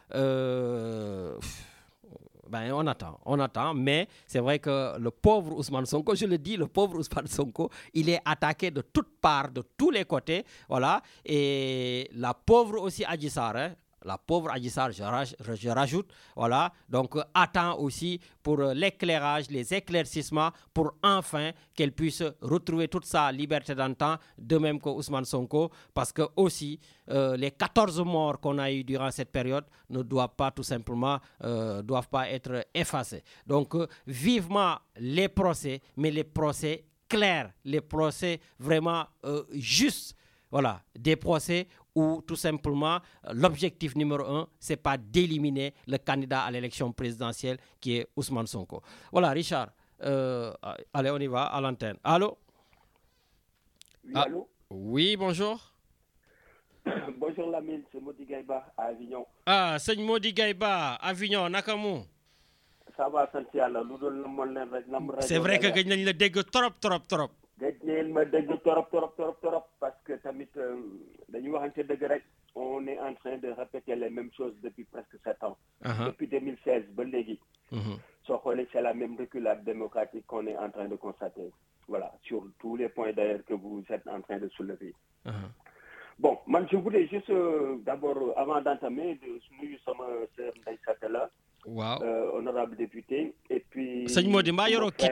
Ben, on attend, mais c'est vrai que le pauvre Ousmane Sonko, je le dis, le pauvre Ousmane Sonko, il est attaqué de toutes parts, de tous les côtés, voilà, et la pauvre aussi Adji Sarr, la pauvre Adji Sarr, je rajoute, voilà, donc attend aussi pour l'éclairage, les éclaircissements, pour enfin qu'elle puisse retrouver toute sa liberté d'antan, de même que Ousmane Sonko, parce que aussi les 14 morts qu'on a eu durant cette période ne doivent pas tout simplement être effacés. Donc vivement les procès, mais les procès clairs, les procès vraiment justes, voilà, des procès où tout simplement l'objectif numéro 1, c'est pas d'éliminer le candidat à l'élection présidentielle qui est Ousmane Sonko. Voilà, Richard, allez, on y va à l'antenne. Allô? Oui, allô? Oui, bonjour. Bonjour Lamine, c'est Modi Gaïba à Avignon. Ah, c'est Modi Gaïba, Avignon, Nakamu. Ça va, santi Yàlla lu dul c'est vrai que gëj nañ la dégg trop. gëj nañ ma dégg trop parce que tamit dañuy waxante dëgg rek on est en train de répéter les mêmes choses depuis presque 7 ans. Depuis 2016 ba léegi. Soo xoolee c'est la même reculade démocratique qu'on est en train de constater. Voilà, sur tous les points d'ailleurs que vous êtes en train de soulever. Bon, man je voulais juste d'abord avant d'entamer de nuyu sama sœur Ndeye Satala. Waaw. Honorable député et puis sëñ Modi mbaa yoroo kit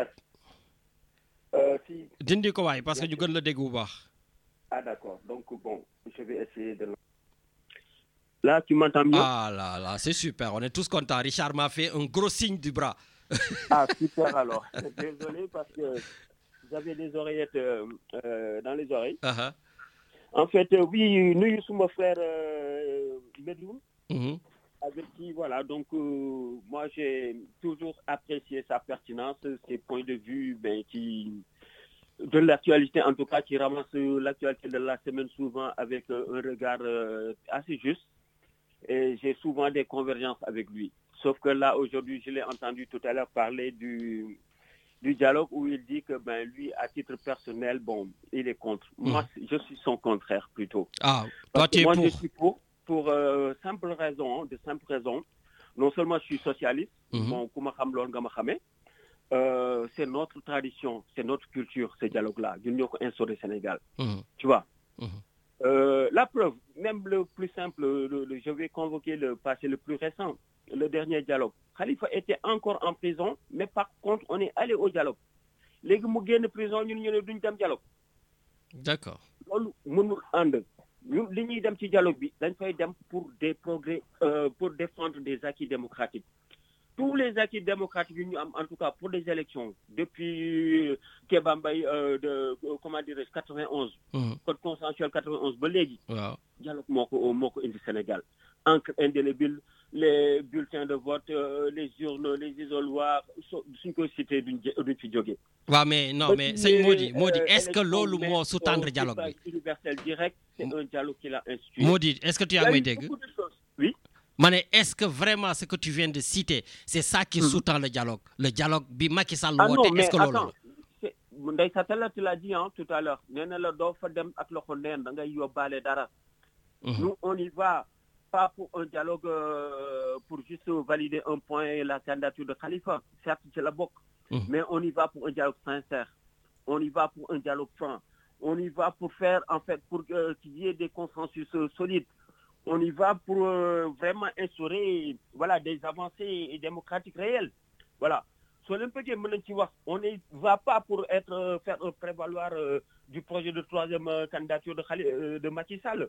si dindi ko waay parce que ñu gën la dégg bu baax. Ah d'accord, donc bon, je vais essayer de là tu m'entends mieux? Ah là, c'est super, on est tous contents. Richard m'a fait un gros signe du bras. Ah super alors. Désolé parce que j'avais des oreillettes dans les oreilles. En fait, oui, nuyu suma frère Medoune. Avec qui, voilà, donc moi j'ai toujours apprécié sa pertinence, ses points de vue de l'actualité, en tout cas qui ramasse l'actualité de la semaine souvent avec un regard assez juste et j'ai souvent des convergences avec lui. Sauf que là aujourd'hui je l'ai entendu tout à l'heure parler du dialogue où il dit que lui à titre personnel, bon, il est contre. Moi je suis son contraire plutôt. Ah, toi tu es moi, pour. Je suis pour de simples raisons. Non seulement je suis socialiste, bon, c'est notre tradition, c'est notre culture, ce dialogue-là. Nous avons instauré au Sénégal. Tu vois. La preuve, même le plus simple, je vais convoquer le passé le plus récent, le dernier dialogue. Khalifa était encore en prison, mais par contre, on est allé au dialogue. Les gens qui sont en prison, nous avons dialogue. D'accord. Nous, li ñuy dem ci dialogue bi dañ fay dem pour des progrès pour défendre des acquis démocratiques. Tous les acquis démocratiques ñu am en tout cas pour des élections depuis Kéba Mbaye de comment dire 91 code consensuel 91 ba légui. Waaw. Dialogue moko indi Sénégal. Encre indélébile les bulletins de vote, les urnes, les isoloirs, suñ ko cité duñ fi jógee. waaw mais non mais sëñ Mody est-ce que loolu moo sous-tendre dialogue bi. universel direct, c'est un dialogue qu'il a institué. Mody est-ce que tu as may dégg. Oui. Est-ce que vraiment ce que tu viens de citer c'est ça qui sous-tend le dialogue bi Macky Sall woote est-ce que loolu la. Ndeye Satala tu l'as dit tout à l'heure nee na la doo fa dem ak loxo neen da ngay yóbbaale dara. Nous on y va pas pour un dialogue pour juste valider un point la candidature de Khalifa, certes c'est la bokk. Mais on y va pour un dialogue sincère, on y va pour un dialogue franc, on y va pour faire en fait pour qu'il y ait des consensus solides, on y va pour vraiment instaurer des avancées démocratiques réelles. Voilà. On ne va pas pour faire prévaloir du projet de troisième candidature de Macky Sall.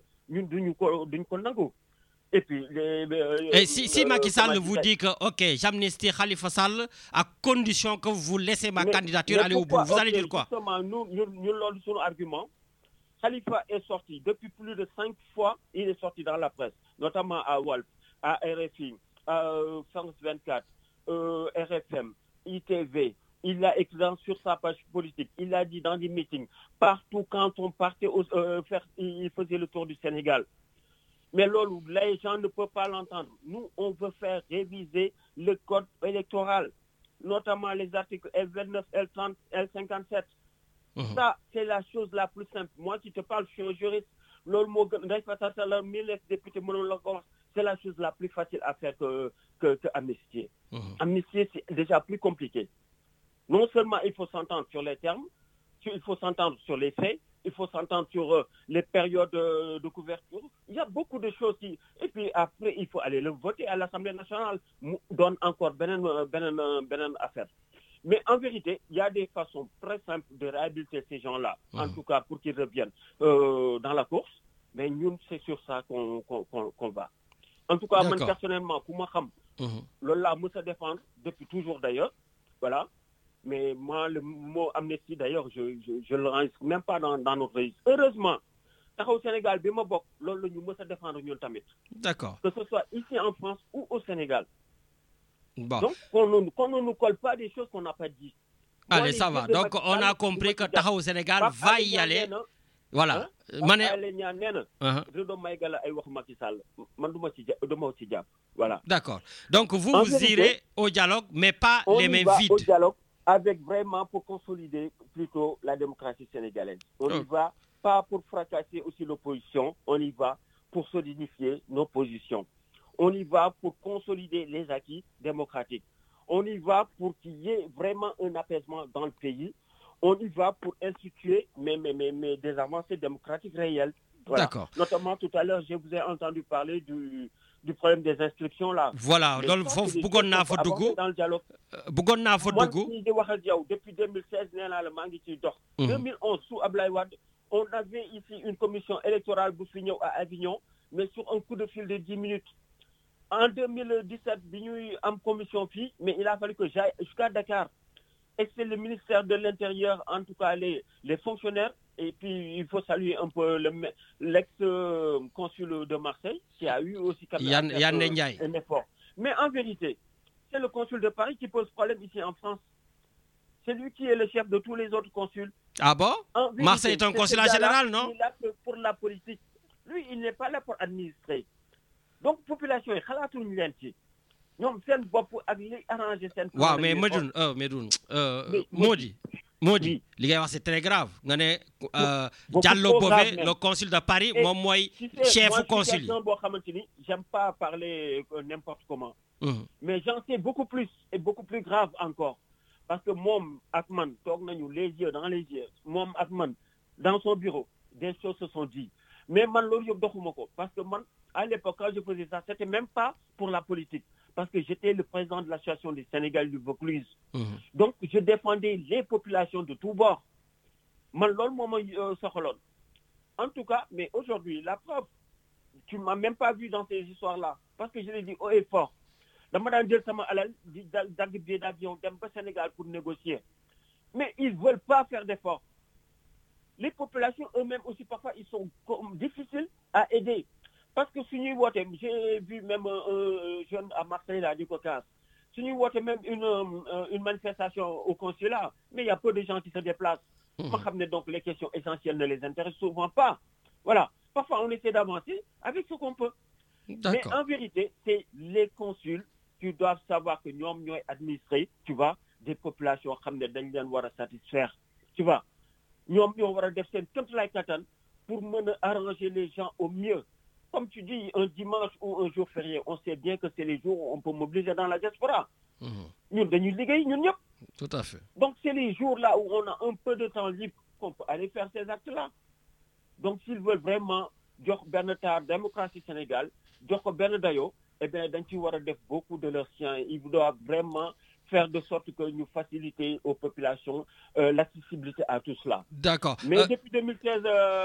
Et puis, si Macky Sall vous dit que ok, j'amnistie Khalifa Sall à condition que vous laissez ma candidature aller au bout, vous allez dire quoi? Justement, nous son argument. Khalifa est sorti depuis plus de 5 fois, il est sorti dans la presse, notamment à Walf, à RFI, à France 24, RFM, ITV. Il l'a écrit sur sa page politique, il l'a dit dans des meetings, partout quand on partait, il faisait le tour du Sénégal. Mais lolo, les gens ne peuvent pas l'entendre. Nous, on veut faire réviser le code électoral, notamment les articles L29, L30, L57. Ça, c'est la chose la plus simple. Moi qui te parle, je suis un juriste. C'est la chose la plus facile à faire que amnistier. Amnistier, c'est déjà plus compliqué. Non seulement il faut s'entendre sur les termes, il faut s'entendre sur les faits, il faut s'entendre sur les périodes de couverture. Il y a beaucoup de choses qui... Et puis après, il faut aller le voter à l'Assemblée nationale. Donne encore benen affaire. Mais en vérité, il y a des façons très simples de réhabiliter ces gens-là, en tout cas pour qu'ils reviennent dans la course. Mais nous, c'est sur ça qu'on va. En tout cas, moi, personnellement, pour moi, Lola me se défendre depuis toujours d'ailleurs. Voilà. Mais moi, le mot amnistie, d'ailleurs, je le risque même pas dans notre pays. Heureusement, au Sénégal, nous se défendre. D'accord. Que ce soit ici en France ou au Sénégal. Bon. Donc, qu'on ne nous colle pas des choses qu'on n'a pas dit. Allez, ça va. Donc, on a compris que Taha au Sénégal va y aller. Voilà. Voilà. D'accord. Donc, vous irez au dialogue, mais pas les mains vides. Au dialogue avec vraiment pour consolider plutôt la démocratie sénégalaise. On y va pas pour fracasser aussi l'opposition, on y va pour solidifier nos positions. On y va pour consolider les acquis démocratiques. On y va pour qu'il y ait vraiment un apaisement dans le pays. On y va pour instituer des avancées démocratiques réelles. Voilà. D'accord. Notamment tout à l'heure, je vous ai entendu parler du problème des inscriptions là. Voilà. Donc, depuis 2016, 2011, sous Ablaye Wade, on avait ici une commission électorale Bouffignon à Avignon, mais sur un coup de fil de 10 minutes. En 2017, il y a eu une commission fille, mais il a fallu que j'aille jusqu'à Dakar. Et c'est le ministère de l'Intérieur, en tout cas les fonctionnaires, et puis il faut saluer un peu l'ex-consul de Marseille, qui a eu aussi un effort. Mais en vérité, c'est le consul de Paris qui pose problème ici en France. C'est lui qui est le chef de tous les autres consuls. Ah bon? Vérité, Marseille est un consulat général, non? Il est là pour la politique. Lui, il n'est pas là pour administrer. Donc, population est xalaatuñu leen ci ñoom seen bopp ak li arrangé seen. waaw mais Mody li ngay wax c'est très grave nga ne Diallo Bové le consul de Paris moom mooy chef consul yi. boo xamante ni j'aime pas parler n'importe comment. Mais j'en sais beaucoup plus et beaucoup plus grave encore parce que moom ak man toog nañu les yeux dans les yeux moom ak man dans son bureau des choses se sont dites. Mais man loolu yëpp doxuma ko parce que man à l'époque quand je faisais ça c'était même pas pour la politique parce que j'étais le président de l'association des Sénégalais du Vaucluse. Donc je défendais les populations de tous bords. Man loolu moo ma soxaloon. En tout cas, mais aujourd'hui la preuve tu m'as même pas vu dans ces histoires-là parce que je l'ai dit haut et fort. Dama daan jël sama alal di dagg billet d'avion dem ba Sénégal pour négocier. Mais ils veulent pas faire d'efforts. Les populations eux-mêmes aussi, parfois, ils sont difficiles à aider. parce que si nous j'ai vu même un jeune à Marseille là du Caucase. Si nous voyons même une manifestation au consulat, mais il y a peu de gens qui se déplacent. Donc les questions essentielles ne les intéressent souvent pas. Voilà. Parfois on essaie d'avancer avec ce qu'on peut. Mais en vérité, c'est les consuls qui doivent savoir que nous sommes administrés, tu vois, des populations qui doivent satisfaire. Tu vois, nous devons faire pour arranger les gens au mieux. Comme tu dis, un dimanche ou un jour férié, on sait bien que c'est les jours où on peut mobiliser dans la diaspora. Tout à fait. Donc, c'est les jours-là où on a un peu de temps libre qu'on peut aller faire ces actes-là. Donc, s'ils veulent vraiment dire Bernetar, démocratie Sénégal, dire Bernedayo, eh bien, ils vont faire beaucoup de leurs siens. Ils doivent vraiment faire de sorte que nous facilitions aux populations l'accessibilité à tout cela. D'accord. Mais depuis 2016,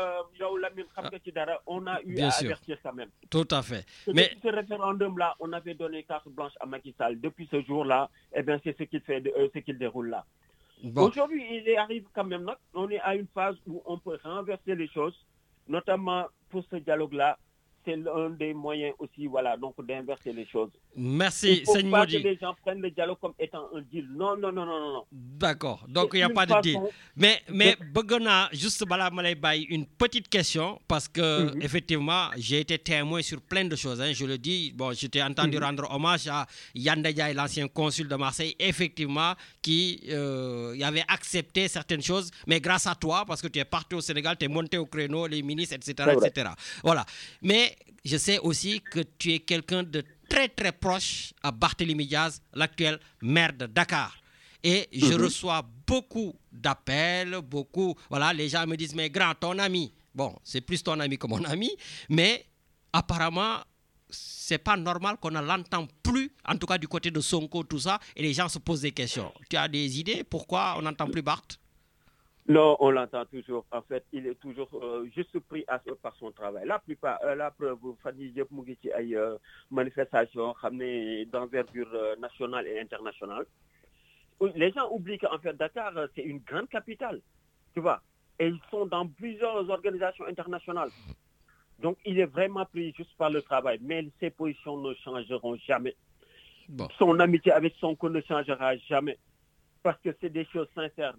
on a eu à avertir quand même. Tout à fait. Mais depuis ce référendum-là, on avait donné carte blanche à Macky Sall. Depuis ce jour-là, eh bien, c'est ce qu'il fait, ce qu'il déroule là. Bon. Aujourd'hui, il arrive quand même, on est à une phase où on peut renverser les choses, notamment pour ce dialogue-là. C'est l'un des moyens aussi, voilà, donc d'inverser les choses. Merci, Seigneur Modi. Il ne faut pas que les gens prennent le dialogue comme étant un deal. Non. D'accord, donc il n'y a pas de deal. Mais Bogona, juste une petite question, parce que effectivement, j'ai été témoin sur plein de choses. Je le dis, bon, je t'ai entendu rendre hommage à Yann Diaye, l'ancien consul de Marseille, effectivement, qui avait accepté certaines choses, mais grâce à toi, parce que tu es parti au Sénégal, tu es monté au créneau, les ministres, etc. Voilà. Mais je sais aussi que tu es quelqu'un de très très proche à Barthélémy Diaz, l'actuel maire de Dakar. Et je reçois beaucoup d'appels, voilà, les gens me disent, mais grand, ton ami, bon, c'est plus ton ami que mon ami, mais apparemment, c'est pas normal qu'on ne l'entend plus, en tout cas du côté de Sonko, tout ça, et les gens se posent des questions. Tu as des idées pourquoi on n'entend plus Barth? Non, on l'entend toujours. En fait, il est toujours juste pris par son travail. La plupart, la preuve, Fadi Diop Mougiti a une manifestation d'envergure nationale et internationale. Les gens oublient qu'en fait, Dakar, c'est une grande capitale, tu vois. Et ils sont dans plusieurs organisations internationales. Donc, il est vraiment pris juste par le travail. Mais ses positions ne changeront jamais. Bon. Son amitié avec Sonko ne changera jamais. Parce que c'est des choses sincères.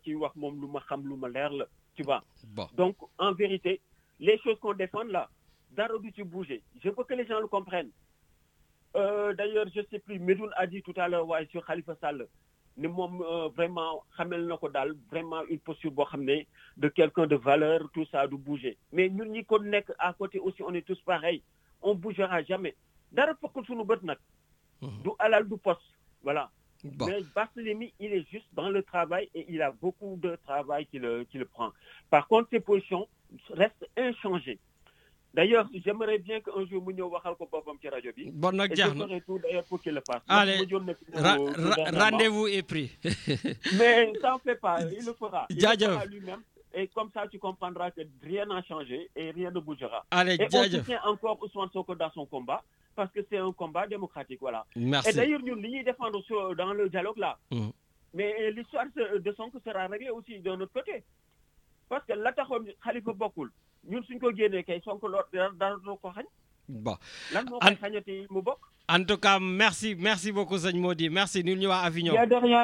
Tu vois. Bon. Donc, en vérité, les choses qu'on défend là, d'arrêter bouger. Je veux que les gens le comprennent. D'ailleurs, je ne sais plus, Medoun a dit tout à l'heure sur Khalifa Sall, vraiment, vraiment une posture de quelqu'un de valeur, tout ça, de bouger. Mais nous, nous connaissons à côté aussi, on est tous pareils. On ne bougera jamais. D'ailleurs, pour que nous bêtons, du halal, du poste. Voilà. Bon. Mais Barthélémy, il est juste dans le travail et il a beaucoup de travail qu'il prend. Par contre, ses positions restent inchangées. D'ailleurs, j'aimerais bien qu'un jour, Mounio Wakal ko bopam ci radio bi. Bon nak jax na. Tout d'ailleurs pour qu'il le fasse. Allez, rendez-vous est pris. Mais ça en fait pas, il le fera. Il le fera lui-même. Et comme ça, tu comprendras que rien n'a changé et rien ne bougera. Allez, et on soutient encore Ousmane Sonko dans son combat. Parce que c'est un combat démocratique, voilà. Merci. Et d'ailleurs, nous, nous défendons dans le dialogue là. Mais l'histoire de Sonko sera réglée aussi de notre côté. Parce que là, Khalifa Bokul, nous sommes qui Sonko dans notre Bon. En tout cas, merci beaucoup, Seigneur Modi. Merci, nous à Avignon.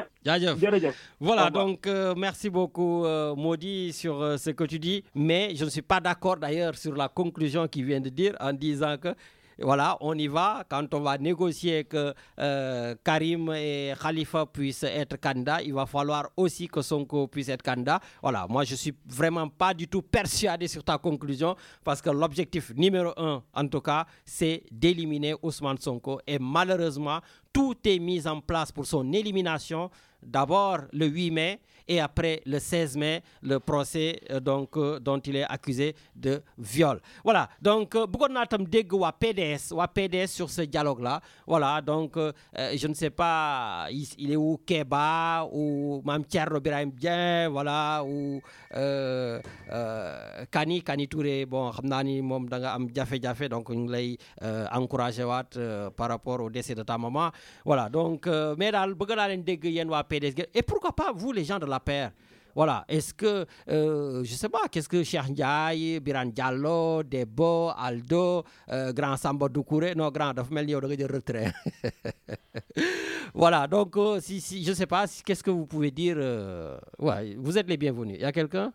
Voilà, donc merci beaucoup, Modi, sur ce que tu dis. Mais je ne suis pas d'accord d'ailleurs sur la conclusion qu'il vient de dire en disant que voilà, on y va. Quand on va négocier que Karim et Khalifa puissent être candidats, il va falloir aussi que Sonko puisse être candidat. Voilà, moi je suis vraiment pas du tout persuadé sur ta conclusion parce que l'objectif numéro 1, en tout cas, c'est d'éliminer Ousmane Sonko. Et malheureusement, tout est mis en place pour son élimination. D'abord le 8 mai et après le 16 mai, le procès donc, dont il est accusé de viol. Voilà, donc, beaucoup de PDS sur ce dialogue-là. Voilà, donc, je ne sais pas, il est où Keba ou Mme Thierry Birahim Bien, voilà, ou Kani Touré, bon, Hamnani, Mom Danga Am Jafé, donc, on l'a encouragé par rapport au décès de ta maman. Voilà, donc, mais dans le PDS. Et pourquoi pas vous, les gens de la paire? Voilà, est-ce que, je ne sais pas, qu'est-ce que Cheikh Ndiaye, Biran Diallo, Debo, Aldo, Grand Samba Doucouré, non, Grand, il faut de retrait. Voilà, donc, si, je ne sais pas, qu'est-ce que vous pouvez dire ouais, vous êtes les bienvenus. Il y a quelqu'un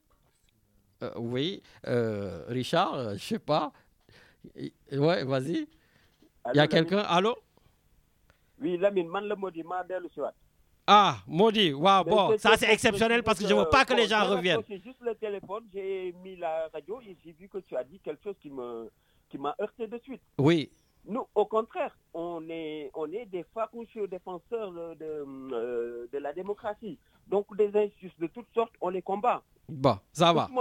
oui, Richard, je ne sais pas. Ouais, vas-y. Il y a quelqu'un, allô? Oui, Lamine, man le maudit, le soir. Ah, maudit, wow, bon, ça c'est exceptionnel parce que je ne veux pas que les gens reviennent. C'est juste le téléphone, j'ai mis la radio et j'ai vu que tu as dit quelque chose qui m'a heurté de suite. Oui. Nous, au contraire, on est des farouches défenseurs de la démocratie. Donc, des injustices de toutes sortes, on les combat. Bon, ça va.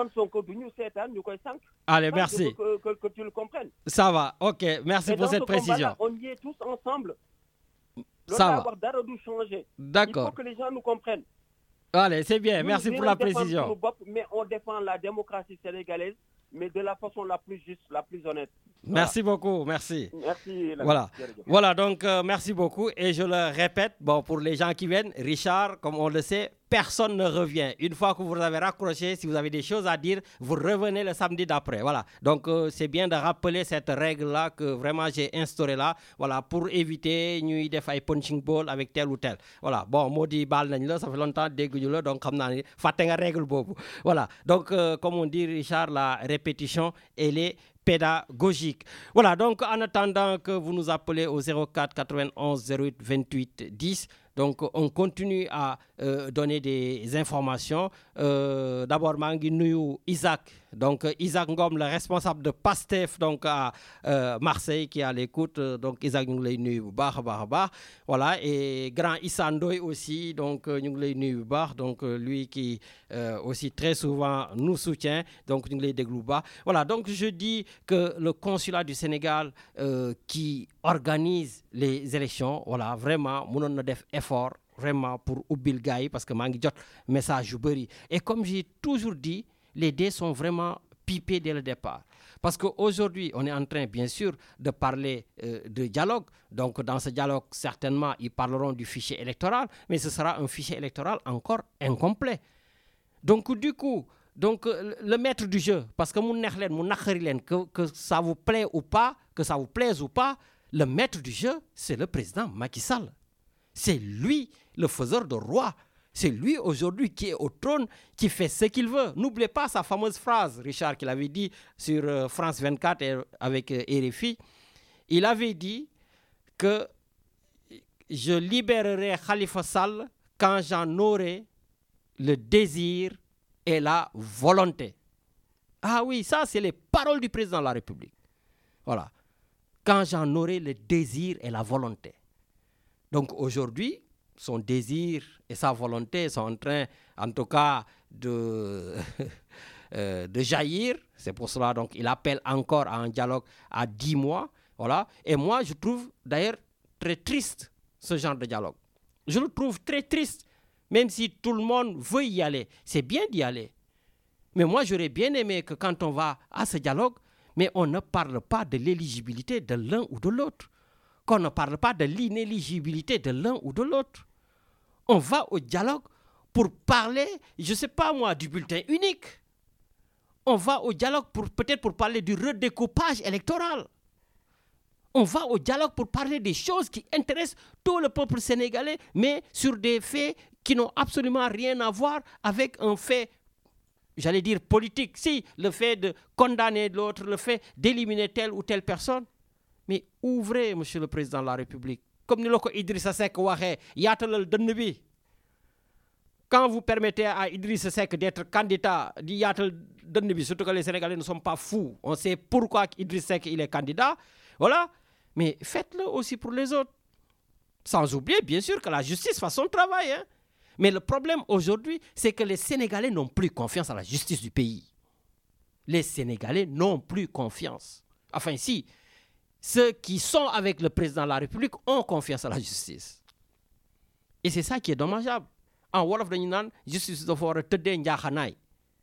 Allez, merci. Que tu le comprennes. Ça va, ok, merci pour cette précision. On y est tous ensemble. Ça va. D'accord. Il faut que les gens nous comprennent. Allez, c'est bien, merci pour la précision. Mais on défend la démocratie sénégalaise, mais de la façon la plus juste, la plus honnête. Merci beaucoup, merci. Merci. Voilà, donc merci beaucoup. Et je le répète, bon, pour les gens qui viennent, Richard, comme on le sait, personne ne revient. Une fois que vous avez raccroché, si vous avez des choses à dire, vous revenez le samedi d'après. Voilà, donc c'est bien de rappeler cette règle-là que vraiment j'ai instaurée là, voilà, pour éviter ñuy def ay punching ball avec tel ou tel. Voilà, bon, Modi bal nañ la, ça fait longtemps dégguñu la, donc xam naa ni fàtte nga règle boobu. Voilà, donc comme on dit Richard, la répétition, elle est pédagogique. Voilà, donc en attendant que vous nous appelez au 04 91 08 28 10, donc on continue à donner des informations. D'abord, mangi nuyu Isaac. Donc Isaac Ngom, le responsable de PASTEF donc à Marseille qui est à l'écoute. Donc Isaac ñu ngi lay nuyu bu baax a baax a baax. Voilà, et grand Issa Ndoye aussi, donc ñu ngi lay nuyu bu baax. Donc lui qui aussi très souvent nous soutient. Donc ñu ngi lay déglu bu baax. Voilà, donc je dis que le consulat du Sénégal qui organise les élections, voilà, vraiment mënoon na def effort vraiment pour ubbil gars yi parce que maa ngi jot message yu bëri. Et comme j'ai toujours dit, les dés sont vraiment pipés dès le départ. Parce qu'aujourd'hui, on est en train, bien sûr, de parler de dialogue. Donc, dans ce dialogue, certainement, ils parleront du fichier électoral, mais ce sera un fichier électoral encore incomplet. Donc, du coup, le maître du jeu, parce que que ça vous plaît ou pas, que ça vous plaise ou pas, le maître du jeu, c'est le président Macky Sall. C'est lui le faiseur de roi. C'est lui aujourd'hui qui est au trône, qui fait ce qu'il veut. N'oubliez pas sa fameuse phrase, Richard, qu'il avait dit sur France 24 et avec RFI. Il avait dit que je libérerai Khalifa Sall quand j'en aurai le désir et la volonté. Ah oui, ça c'est les paroles du président de la République. Voilà. Quand j'en aurai le désir et la volonté. Donc aujourd'hui, son désir et sa volonté sont en train, en tout cas, de jaillir. C'est pour cela donc il appelle encore à un dialogue à 10 mois. Voilà. Et moi, je trouve d'ailleurs très triste ce genre de dialogue. Je le trouve très triste, même si tout le monde veut y aller. C'est bien d'y aller. Mais moi, j'aurais bien aimé que quand on va à ce dialogue, mais on ne parle pas de l'éligibilité de l'un ou de l'autre. Qu'on ne parle pas de l'inéligibilité de l'un ou de l'autre. On va au dialogue pour parler, je ne sais pas moi, du bulletin unique. On va au dialogue peut-être pour parler du redécoupage électoral. On va au dialogue pour parler des choses qui intéressent tout le peuple sénégalais, mais sur des faits qui n'ont absolument rien à voir avec un fait, j'allais dire politique. Si, le fait de condamner l'autre, le fait d'éliminer telle ou telle personne. Mais ouvrez, monsieur le président de la République. Comme nous l'avons Idrissa Seck waxé, yaatalal dënn bi. Quand vous permettez à Idrissa Seck d'être candidat, di yaatal dënn bi, surtout que les Sénégalais ne sont pas fous. On sait pourquoi Idrissa Seck il est candidat. Voilà. Mais faites-le aussi pour les autres. Sans oublier, bien sûr, que la justice fasse son travail. Hein. Mais le problème aujourd'hui, c'est que les Sénégalais n'ont plus confiance à la justice du pays. Les Sénégalais n'ont plus confiance. Enfin, si. Ceux qui sont avec le président de la République ont confiance à la justice. Et c'est ça qui est dommageable. En Wolof dañu naan justice dafa war a tëddee njaaxanaay.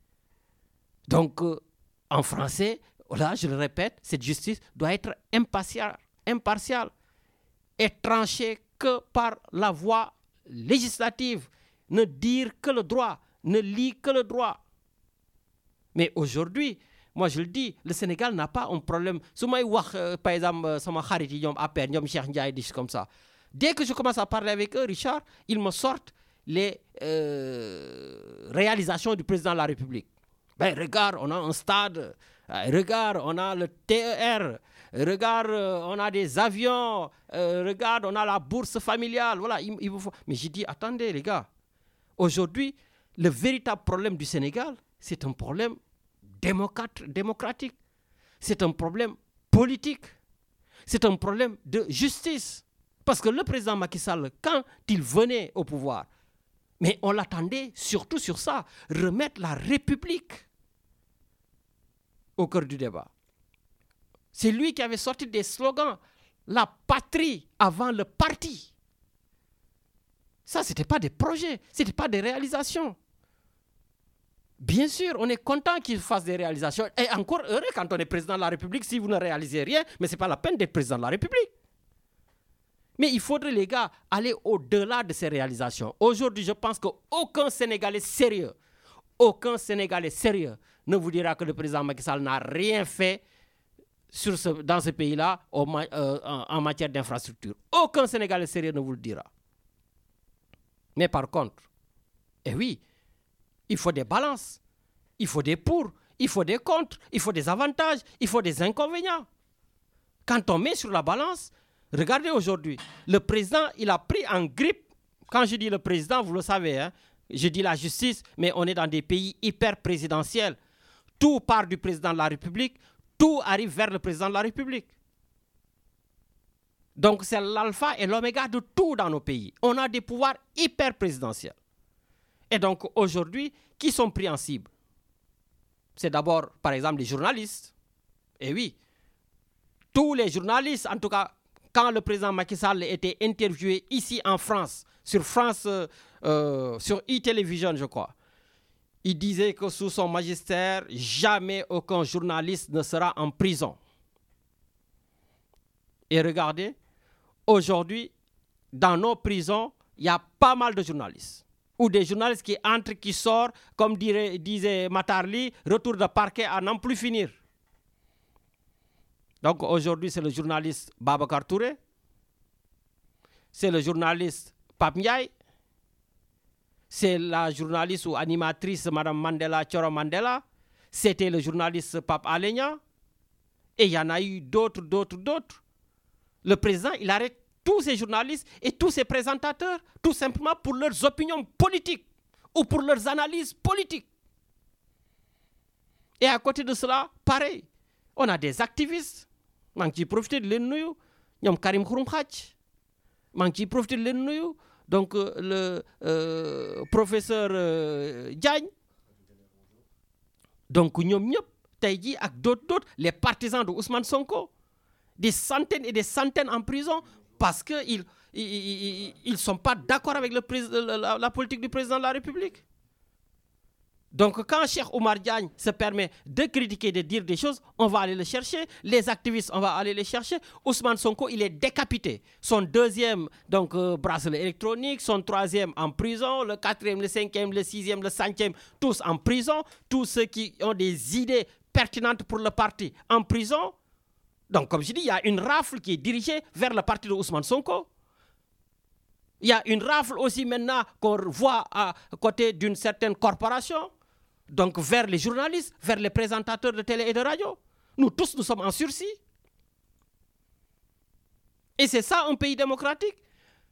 Donc, en français, là, je le répète, cette justice doit être impartiale et tranchée que par la voie législative. Ne dire que le droit, ne lit que le droit. Mais aujourd'hui, moi je le dis, le Sénégal n'a pas un problème. Par exemple, comme ça. Dès que je commence à parler avec eux, Richard, ils me sortent les réalisations du président de la République. Ben, regarde, on a un stade. Regarde, on a le TER. Regarde, on a des avions. Regarde, on a la bourse familiale. Voilà, il vous faut. Mais j'ai dit, attendez les gars, aujourd'hui, le véritable problème du Sénégal, c'est un problème démocratique. C'est un problème politique. C'est un problème de justice. Parce que le président Macky Sall, quand il venait au pouvoir, mais on l'attendait surtout sur ça, remettre la République au cœur du débat. C'est lui qui avait sorti des slogans, la patrie avant le parti. Ça, ce n'était pas des projets, ce n'était pas des réalisations. Bien sûr, on est content qu'il fasse des réalisations. Et encore heureux quand on est président de la République, si vous ne réalisez rien, mais ce n'est pas la peine d'être président de la République. Mais il faudrait, les gars, aller au-delà de ces réalisations. Aujourd'hui, je pense qu'aucun Sénégalais sérieux ne vous dira que le président Macky Sall n'a rien fait dans ce pays-là en matière d'infrastructure. Aucun Sénégalais sérieux ne vous le dira. Mais par contre, oui, il faut des balances, il faut des pour, il faut des contre, il faut des avantages, il faut des inconvénients. Quand on met sur la balance, regardez aujourd'hui, le président, il a pris en grippe. Quand je dis le président, vous le savez, hein, je dis la justice, mais on est dans des pays hyper présidentiels. Tout part du président de la République, tout arrive vers le président de la République. Donc c'est l'alpha et l'oméga de tout dans nos pays. On a des pouvoirs hyper présidentiels. Et donc aujourd'hui, qui sont pris en cible? C'est d'abord, par exemple, les journalistes. Et oui, tous les journalistes, en tout cas, quand le président Macky Sall était interviewé ici en France, sur e-télévision, je crois, il disait que sous son magistère, jamais aucun journaliste ne sera en prison. Et regardez, aujourd'hui, dans nos prisons, il y a pas mal de journalistes. Ou des journalistes qui entrent, qui sortent, comme disait Matarli, retour de parquet à n'en plus finir. Donc aujourd'hui, c'est le journaliste Babacar Touré, c'est le journaliste Pape Ndiaye, c'est la journaliste ou animatrice Madame Mandela, Thioro Mandela, c'était le journaliste Pape Alenia, et il y en a eu d'autres. Le président, il arrête tous ces journalistes et tous ces présentateurs, tout simplement pour leurs opinions politiques ou pour leurs analyses politiques. Et à côté de cela, pareil, on a des activistes. Je vais profiter de l'ennui. Il y a Karim Khouroum Khadj. Je vais profiter de l'ennui. Donc, le professeur Diagne. Donc, nous avons d'autres, les partisans de Ousmane Sonko. Des centaines et des centaines en prison parce qu'ils ne sont pas d'accord avec la politique du président de la République. Donc quand Cheikh Oumar Diagne se permet de critiquer, de dire des choses, on va aller le chercher. Les activistes, on va aller les chercher. Ousmane Sonko, il est décapité. Son deuxième bracelet électronique, son troisième en prison, le quatrième, le cinquième, le sixième, le cinquième, tous en prison. Tous ceux qui ont des idées pertinentes pour le parti en prison. Donc, comme je dis, il y a une rafle qui est dirigée vers le parti de Ousmane Sonko. Il y a une rafle aussi maintenant qu'on voit à côté d'une certaine corporation, donc vers les journalistes, vers les présentateurs de télé et de radio. Nous tous, nous sommes en sursis. Et c'est ça un pays démocratique.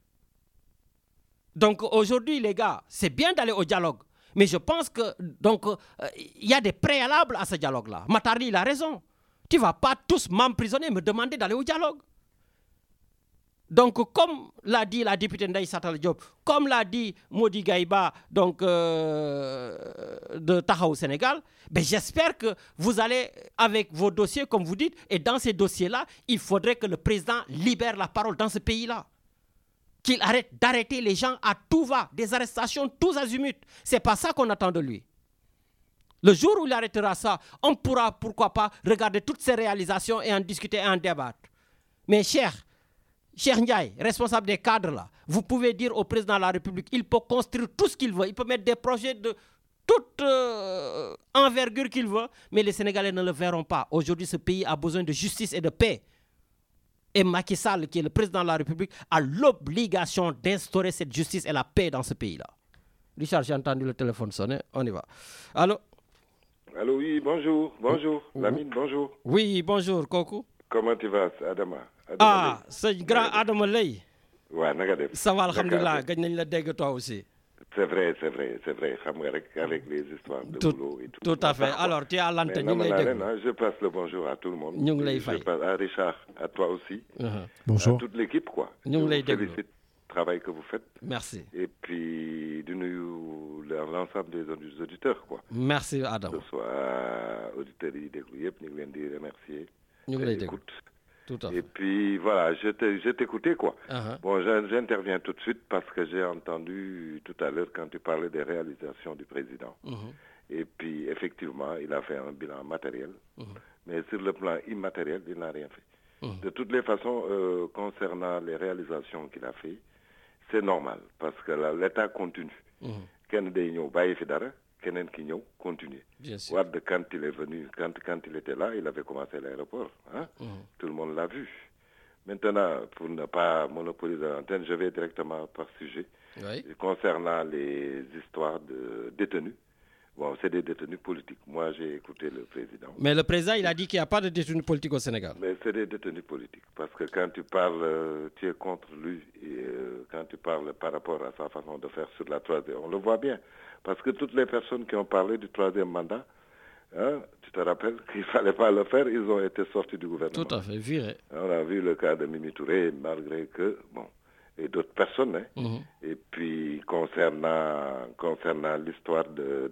Donc aujourd'hui, les gars, c'est bien d'aller au dialogue. Mais je pense que il y a des préalables à ce dialogue-là. Matarli, il a raison. Tu ne vas pas tous m'emprisonner et me demander d'aller au dialogue. Donc, comme l'a dit la députée Ndaye Satal Diop, comme l'a dit Modi Gaïba de Tahaou Sénégal, ben j'espère que vous allez avec vos dossiers, comme vous dites, et dans ces dossiers-là, il faudrait que le président libère la parole dans ce pays-là. Qu'il arrête d'arrêter les gens à tout va, des arrestations tous azimuts. Ce n'est pas ça qu'on attend de lui. Le jour où il arrêtera ça, on pourra, pourquoi pas, regarder toutes ces réalisations et en discuter et en débattre. Mais cher Ndiaye, responsable des cadres là, vous pouvez dire au président de la République, il peut construire tout ce qu'il veut, il peut mettre des projets de toute envergure qu'il veut, mais les Sénégalais ne le verront pas. Aujourd'hui, ce pays a besoin de justice et de paix. Et Macky Sall, qui est le président de la République, a l'obligation d'instaurer cette justice et la paix dans ce pays-là. Richard, j'ai entendu le téléphone sonner. On y va. Allô? Allô, oui, bonjour. Bonjour. Lamine, bonjour. Oui, bonjour, Kokou. Comment tu vas, Adama? Ah, c'est grand Adama Lay. Ouais, nagadef. Ça va, alhamdoulilah. Gagne la dég toi aussi. C'est vrai. Avec les histoires de boulot et tout. Tout à fait. Alors, tu es à l'antenne. Je passe le bonjour à tout le monde. Je passe à Richard, à toi aussi. Bonjour. À toute l'équipe, quoi. Je vous félicite le travail que vous faites. Merci. Et puis, de nous, l'ensemble des auditeurs, quoi. Merci, Adam. Que ce soit auditeurs, nous voulons dire remercier. Nous voulons écoute. Tout à fait. Et puis voilà, je t'écoutais quoi. Bon, j'interviens tout de suite parce que j'ai entendu tout à l'heure quand tu parlais des réalisations du président. Et puis effectivement, il a fait un bilan matériel, mais sur le plan immatériel, il n'a rien fait. De toutes les façons, concernant les réalisations qu'il a fait, c'est normal parce que l'État continue. Ken day ñëw bàyyi fi dara, keneen ki ñëw continuer. Wade, quand il est venu, quand il était là, il avait commencé l'aéroport. Hein? Tout le monde l'a vu. Maintenant, pour ne pas monopoliser l'antenne, je vais directement par sujet. Concernant les histoires de détenus. Bon, c'est des détenus politiques. Moi, j'ai écouté le président. Mais le président, il a dit qu'il n'y a pas de détenus politiques au Sénégal. Mais c'est des détenus politiques. Parce que quand tu parles, tu es contre lui. Et quand tu parles par rapport à sa façon de faire sur la troisième, on le voit bien. Parce que toutes les personnes qui ont parlé du troisième mandat, hein, tu te rappelles qu'il ne fallait pas le faire, ils ont été sortis du gouvernement. Tout à fait, viré. On a vu le cas de Mimi Touré, malgré que, bon, et d'autres personnes. Hein. Et puis, concernant l'histoire de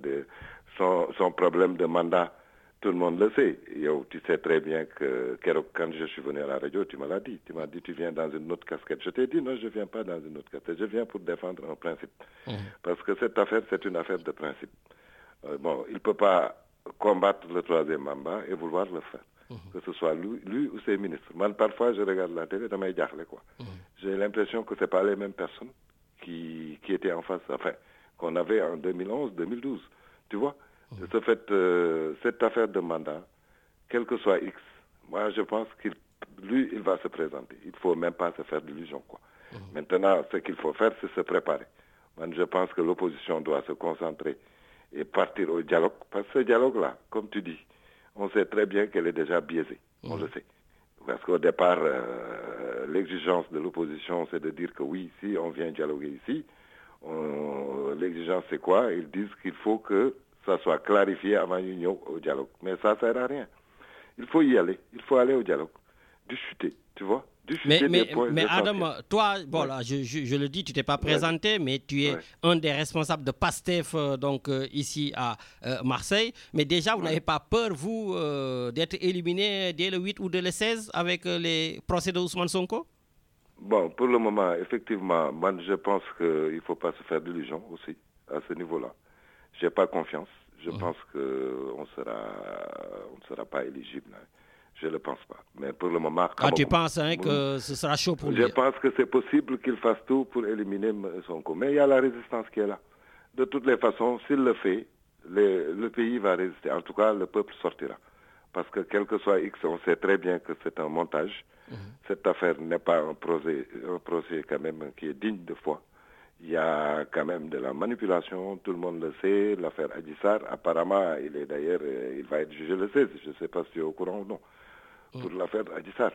son problème de mandat, tout le monde le sait. Yo, tu sais très bien que quand je suis venu à la radio, tu me l'as dit. Tu m'as dit, tu viens dans une autre casquette. Je t'ai dit, non, je ne viens pas dans une autre casquette. Je viens pour défendre un principe. Parce que cette affaire, c'est une affaire de principe. Bon, il ne peut pas combattre le troisième mandat et vouloir le faire. Que ce soit lui ou ses ministres. Moi, parfois, je regarde la télé, quoi. J'ai l'impression que ce n'est pas les mêmes personnes qui étaient en face, enfin, qu'on avait en 2011-2012. Tu vois? De ce fait, cette affaire de mandat, quel que soit X, moi, je pense qu'il va se présenter. Il ne faut même pas se faire d'illusions, quoi. Maintenant, ce qu'il faut faire, c'est se préparer. Moi, je pense que l'opposition doit se concentrer et partir au dialogue. Parce que ce dialogue-là, comme tu dis, on sait très bien qu'elle est déjà biaisée. On le sait. Parce qu'au départ, l'exigence de l'opposition, c'est de dire que oui, si on vient dialoguer ici, l'exigence c'est quoi? Ils disent qu'il faut que ça soit clarifié avant l'union au dialogue. Mais ça ne sert à rien. Il faut y aller. Il faut aller au dialogue. Discuter, tu vois? Mais Adam, toi, bon là, je le dis, tu t'es pas présenté, mais tu es un des responsables de PASTEF ici à Marseille. Mais déjà, vous n'avez pas peur, vous, d'être éliminé dès le 8 ou dès le 16 avec les procès de Ousmane Sonko? Bon, pour le moment, effectivement, moi, je pense qu'il ne faut pas se faire d'illusions aussi à ce niveau-là. Je n'ai pas confiance. Je pense qu'on ne sera pas éligible. Hein. Je ne le pense pas. Mais pour le moment... tu penses que ce sera chaud pour lui? Je pense que c'est possible qu'il fasse tout pour éliminer Sonko. Mais il y a la résistance qui est là. De toutes les façons, s'il le fait, le pays va résister. En tout cas, le peuple sortira. Parce que quel que soit X, on sait très bien que c'est un montage. Cette affaire n'est pas un procès quand même qui est digne de foi. Il y a quand même de la manipulation, tout le monde le sait. L'affaire Adji Sarr, apparemment, il va être jugé le 16. Je ne sais pas si tu es au courant ou non. Pour l'affaire Adji Sarr.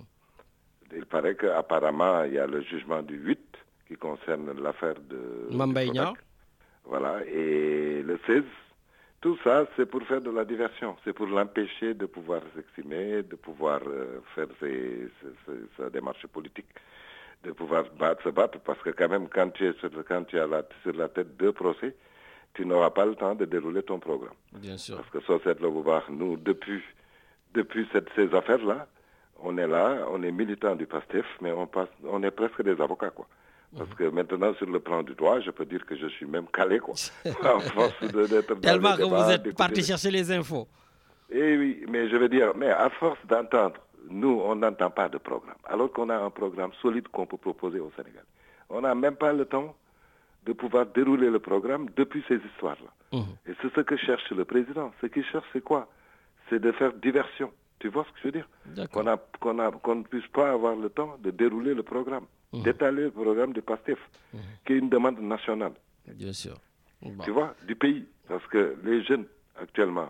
Il paraît qu'apparemment, il y a le jugement du 8 qui concerne l'affaire de Mamba Igna. Voilà, et le 16, tout ça, c'est pour faire de la diversion. C'est pour l'empêcher de pouvoir s'exprimer, de pouvoir faire sa démarche politique, de pouvoir se battre, parce que quand même, quand tu es sur la tête de procès, tu n'auras pas le temps de dérouler ton programme. Bien sûr. Parce que Société Lobobar, nous, depuis ces affaires-là, on est là, on est militant du PASTEF, mais on est presque des avocats, quoi. Parce que maintenant, sur le plan du droit, je peux dire que je suis même calé, quoi. À force d'être tellement que vous êtes parti chercher les infos. Eh oui, mais je veux dire, mais à force d'entendre, nous, on n'entend pas de programme. Alors qu'on a un programme solide qu'on peut proposer au Sénégal. On n'a même pas le temps de pouvoir dérouler le programme depuis ces histoires-là. Et c'est ce que cherche le président. Ce qu'il cherche, c'est quoi? C'est de faire diversion. Tu vois ce que je veux dire? Qu'on ne puisse pas avoir le temps de dérouler le programme, d'étaler le programme de PASTEF, qui est une demande nationale. Bien sûr. Bon. Tu vois, du pays. Parce que les jeunes, actuellement,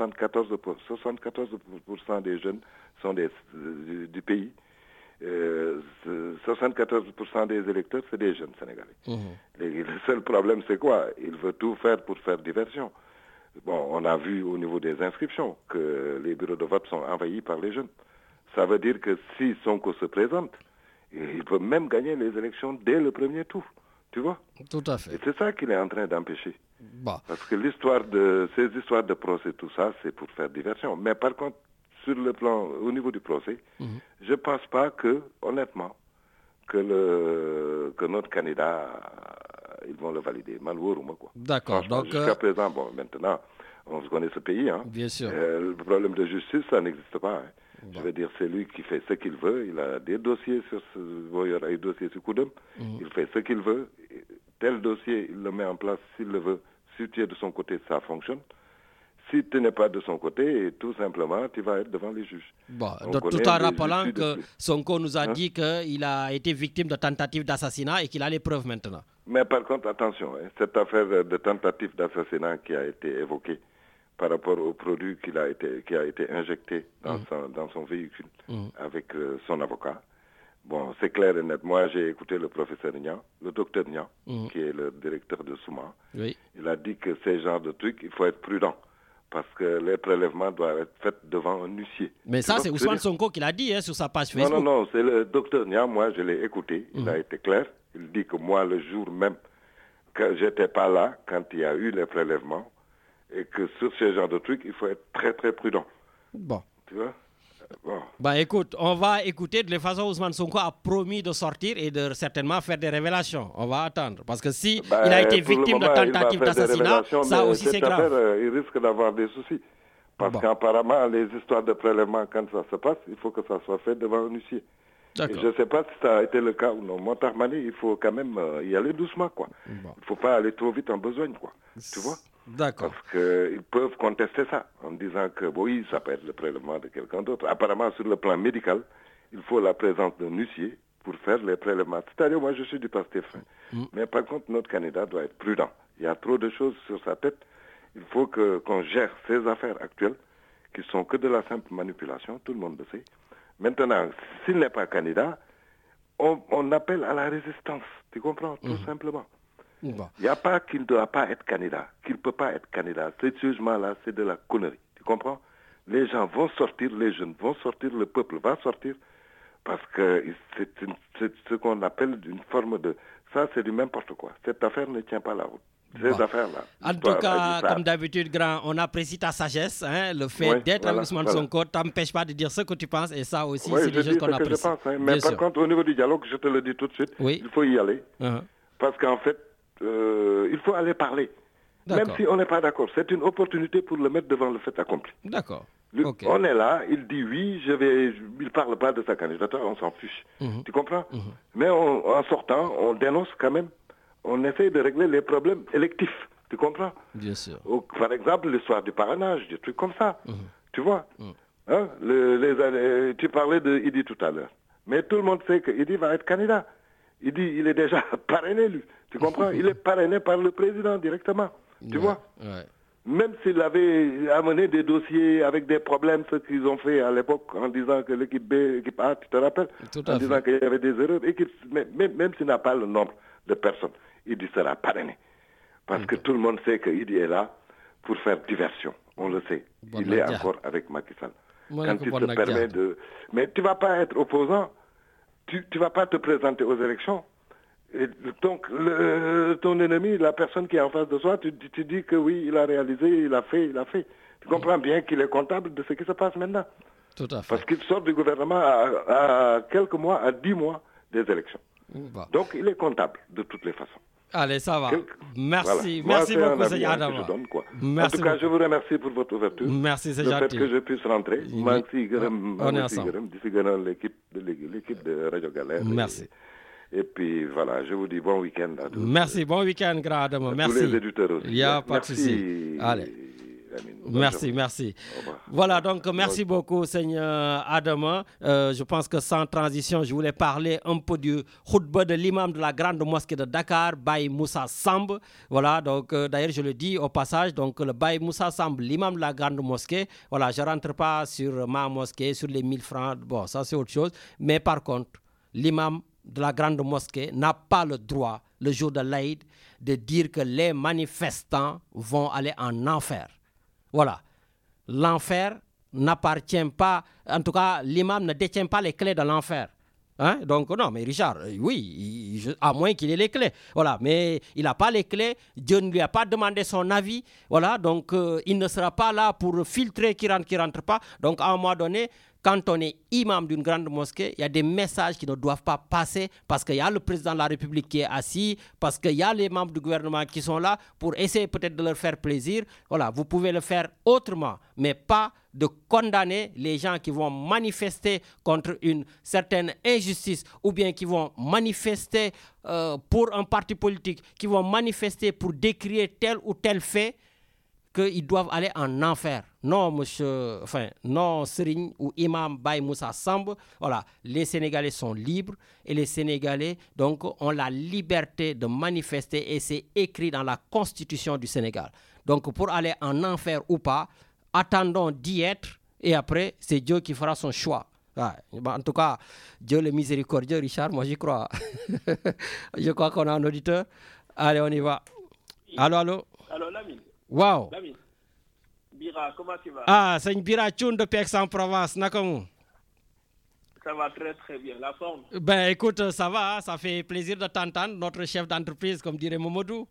74% des jeunes sont du pays. 74% des électeurs, c'est des jeunes Sénégalais. Le seul problème, c'est quoi? Il veut tout faire pour faire diversion. Bon, on a vu au niveau des inscriptions que les bureaux de vote sont envahis par les jeunes. Ça veut dire que si Sonko se présente, il peut même gagner les élections dès le premier tour. Tu vois? Tout à fait. Et c'est ça qu'il est en train d'empêcher. Parce que ces histoires de procès, tout ça, c'est pour faire diversion. Mais par contre, sur le plan, au niveau du procès, je ne pense pas que, honnêtement, que notre candidat, ils vont le valider. Malheureusement, quoi. D'accord. Donc, jusqu'à présent, bon, maintenant, on se connaît ce pays. Hein. Bien sûr. Le problème de justice, ça n'existe pas. Hein. Je veux dire, c'est lui qui fait ce qu'il veut. Il a des dossiers sur Koudoum. Il fait ce qu'il veut. Tel dossier, il le met en place s'il le veut. Si tu es de son côté, ça fonctionne. Si tu n'es pas de son côté, tout simplement, tu vas être devant les juges. Bon, tout en rappelant que Sonko nous a dit qu'il a été victime de tentative d'assassinat et qu'il a les preuves maintenant. Mais par contre, attention, cette affaire de tentative d'assassinat qui a été évoquée par rapport au produit qui a été injecté dans son véhicule avec son avocat, bon, c'est clair et net. Moi, j'ai écouté le professeur Niang, le docteur Niang, qui est le directeur de Souma. Oui. Il a dit que ces genres de trucs, il faut être prudent. Parce que les prélèvements doivent être faits devant un huissier. Mais ça, c'est Ousmane Sonko qui l'a dit sur sa page Facebook. Non, c'est le docteur Niang. Moi, je l'ai écouté. Il a été clair. Il dit que moi, le jour même, que j'étais pas là quand il y a eu les prélèvements, et que sur ce genre de trucs, il faut être très, très prudent. Bon. Tu vois? Bon. Bah écoute, on va écouter. De toute façon, Ousmane Sonko a promis de sortir et de certainement faire des révélations. On va attendre. Parce que si il a été victime de tentative d'assassinat, ça aussi c'est grave. Il risque d'avoir des soucis. Parce qu'apparemment, les histoires de prélèvement, quand ça se passe, il faut que ça soit fait devant un huissier. Et je ne sais pas si ça a été le cas ou non. Montarmani, il faut quand même y aller doucement, quoi. Il ne faut pas aller trop vite en besogne, quoi. Tu vois? D'accord. Parce qu'ils peuvent contester ça en disant que oui, ça peut être le prélèvement de quelqu'un d'autre. Apparemment, sur le plan médical, il faut la présence d'un huissier pour faire les prélèvements. C'est-à-dire, moi, je suis du PASTEF. Mais par contre, notre candidat doit être prudent. Il y a trop de choses sur sa tête. Il faut qu'on gère ces affaires actuelles qui sont que de la simple manipulation. Tout le monde le sait. Maintenant, s'il n'est pas candidat, on appelle à la résistance. Tu comprends? Tout simplement. Il n'y a pas qu'il ne doit pas être candidat, qu'il ne peut pas être candidat. Ce jugement-là, c'est de la connerie. Tu comprends? Les gens vont sortir, les jeunes vont sortir, le peuple va sortir, parce que c'est ce qu'on appelle une forme de... Ça, c'est du n'importe quoi. Cette affaire ne tient pas la route. Ces affaires-là. En tout cas, comme d'habitude, grand, on apprécie ta sagesse. Le fait d'être avec Ousmane Sonko ne t'empêche pas de dire ce que tu penses, et ça aussi, c'est des choses qu'on apprécie. Je pense, mais par contre, au niveau du dialogue, je te le dis tout de suite, il faut y aller. Parce qu'en fait, il faut aller parler. Même si on n'est pas d'accord. C'est une opportunité pour le mettre devant le fait accompli. D'accord. On est là, il dit oui, il ne parle pas de sa candidature, on s'en fiche. Tu comprends? Mais en sortant, on dénonce quand même. On essaie de régler les problèmes électifs. Tu comprends? Bien sûr. Par exemple, l'histoire du parrainage, des trucs comme ça. Tu vois? Hein? Tu parlais de Idi tout à l'heure. Mais tout le monde sait que Idi va être candidat. Il est déjà parrainé, lui. Tu comprends? Il est parrainé par le président directement. Tu vois? Même s'il avait amené des dossiers avec des problèmes, ce qu'ils ont fait à l'époque, en disant que l'équipe B, l'équipe A, tu te rappelles? En disant qu'il y avait des erreurs. Même s'il n'a pas le nombre de personnes, Idi sera parrainé. Parce que tout le monde sait que Idi est là pour faire diversion. On le sait. Il est encore avec Macky Sall. Quand il se permet de... Mais tu ne vas pas être opposant. Tu ne vas pas te présenter aux élections. Et donc, ton ennemi, la personne qui est en face de toi, tu dis que oui, il a réalisé, il a fait. Tu comprends bien qu'il est comptable de ce qui se passe maintenant. Tout à fait. Parce qu'il sort du gouvernement à quelques mois, à 10 mois des élections. Donc, il est comptable de toutes les façons. Allez, ça va. Merci. Voilà. Merci beaucoup, Seigneur Adama. En tout cas, je vous remercie pour votre ouverture. Merci, c'est gentil. Le fait gentil. que je puisse rentrer. On est ensemble. L'équipe de Radio Galère. Merci. Et puis voilà, je vous dis bon week-end à tous. Merci, bon week-end, grand Adama. Merci. Tous les éditeurs aussi. Il n'y a pas de souci. Allez. Merci. Voilà, donc merci beaucoup, Seigneur Adama. Je pense que sans transition, je voulais parler un peu du khutba de l'imam de la grande mosquée de Dakar, Baye Moussa Samb. Voilà, donc d'ailleurs, je le dis au passage, donc le Baye Moussa Samb, l'imam de la grande mosquée. Voilà, je ne rentre pas sur ma mosquée, sur les 1000 francs. Bon, ça c'est autre chose. Mais par contre, l'imam de la grande mosquée n'a pas le droit, le jour de l'Aïd, de dire que les manifestants vont aller en enfer. Voilà. L'enfer n'appartient pas, en tout cas, l'imam ne détient pas les clés de l'enfer. Hein? Donc, non, mais Richard, oui, à moins qu'il ait les clés. Voilà, mais il n'a pas les clés, Dieu ne lui a pas demandé son avis. Voilà, donc il ne sera pas là pour filtrer qui rentre pas. Donc, à un moment donné, quand on est imam d'une grande mosquée, il y a des messages qui ne doivent pas passer parce qu'il y a le président de la République qui est assis, parce qu'il y a les membres du gouvernement qui sont là pour essayer peut-être de leur faire plaisir. Voilà, vous pouvez le faire autrement, mais pas de condamner les gens qui vont manifester contre une certaine injustice ou bien qui vont manifester pour un parti politique, qui vont manifester pour décrier tel ou tel fait, qu'ils doivent aller en enfer. Non, monsieur, non, Serigne ou Imam Baye Moussa Samb. Voilà, les Sénégalais sont libres et les Sénégalais, donc, ont la liberté de manifester et c'est écrit dans la Constitution du Sénégal. Donc, pour aller en enfer ou pas, attendons d'y être et après, c'est Dieu qui fera son choix. Ouais. En tout cas, Dieu le miséricordieux, Richard, moi j'y crois. Je crois qu'on a un auditeur. Allez, on y va. Allô? Allô, Lamine. Wow. Lamine. Bira, comment tu vas? Ah, c'est une Bira Tchoun de Aix-en-Provence. Nakamou. Ça va très très bien. La forme? Ben écoute, ça va. Ça fait plaisir de t'entendre. Notre chef d'entreprise, comme dirait Momodou.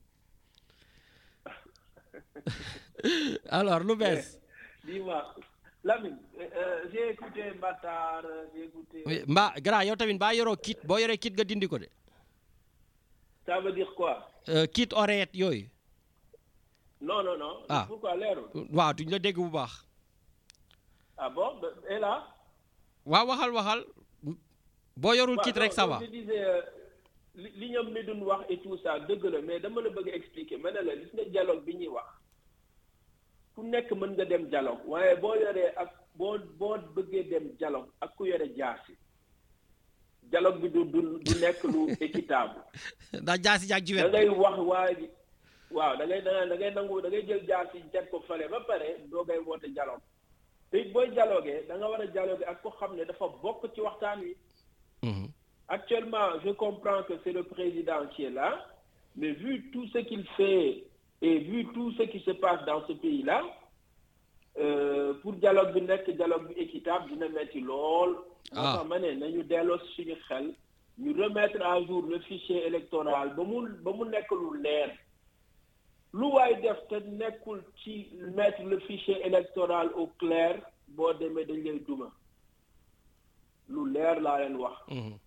Alors, Loubès. Dis-moi. Lamine, j'ai écouté Matar, j'ai écouté... Oui, Gra, yow tamit ba yoro kit, bo yoré kit ga dindi ko de. Ça veut dire quoi? Kit oreillette yoy. Non. Ah. Pourquoi l'air? Waaw, duñ la dégg bu baax. Ah bon? Et là? Waaw, waxal. Bo yorul kit rek ça va. Je disais, li ñom mi doon wax et tout ça, deug la, mais dama la bëgg expliquer. Mané la gis nga dialogue bi ñuy wax. Ku nekk mën nga dem dialogue, waaye boo yoree ak boo bëggee dem dialogue ak ku yore jaasi dialogue bi du nekk lu équitable. Ndax jaasi jaag ji wet. da ngay wax waa ji waaw da ngay nangu da ngay jël jaasi teg ko fale ba pare doo ngay woote dialogue te it booy dialoguer da nga war a dialoguer ak ko xam ne dafa bokk ci waxtaan wi. Actuellement, je comprends que c'est le président qui est là, mais vu tout ce qu'il fait et vu tout ce qui se passe dans ce pays-là, pour dialogue bi nekk dialogue bi équitable dina metti lool. moo tax ma ne nañu delloo suñu xel ñu remettre à jour le fichier électoral ba mu nekk lu leer lu waay def te nekkul ci mettre le fichier électoral au clair boo demee dañ lay duma lu leer laa leen wax.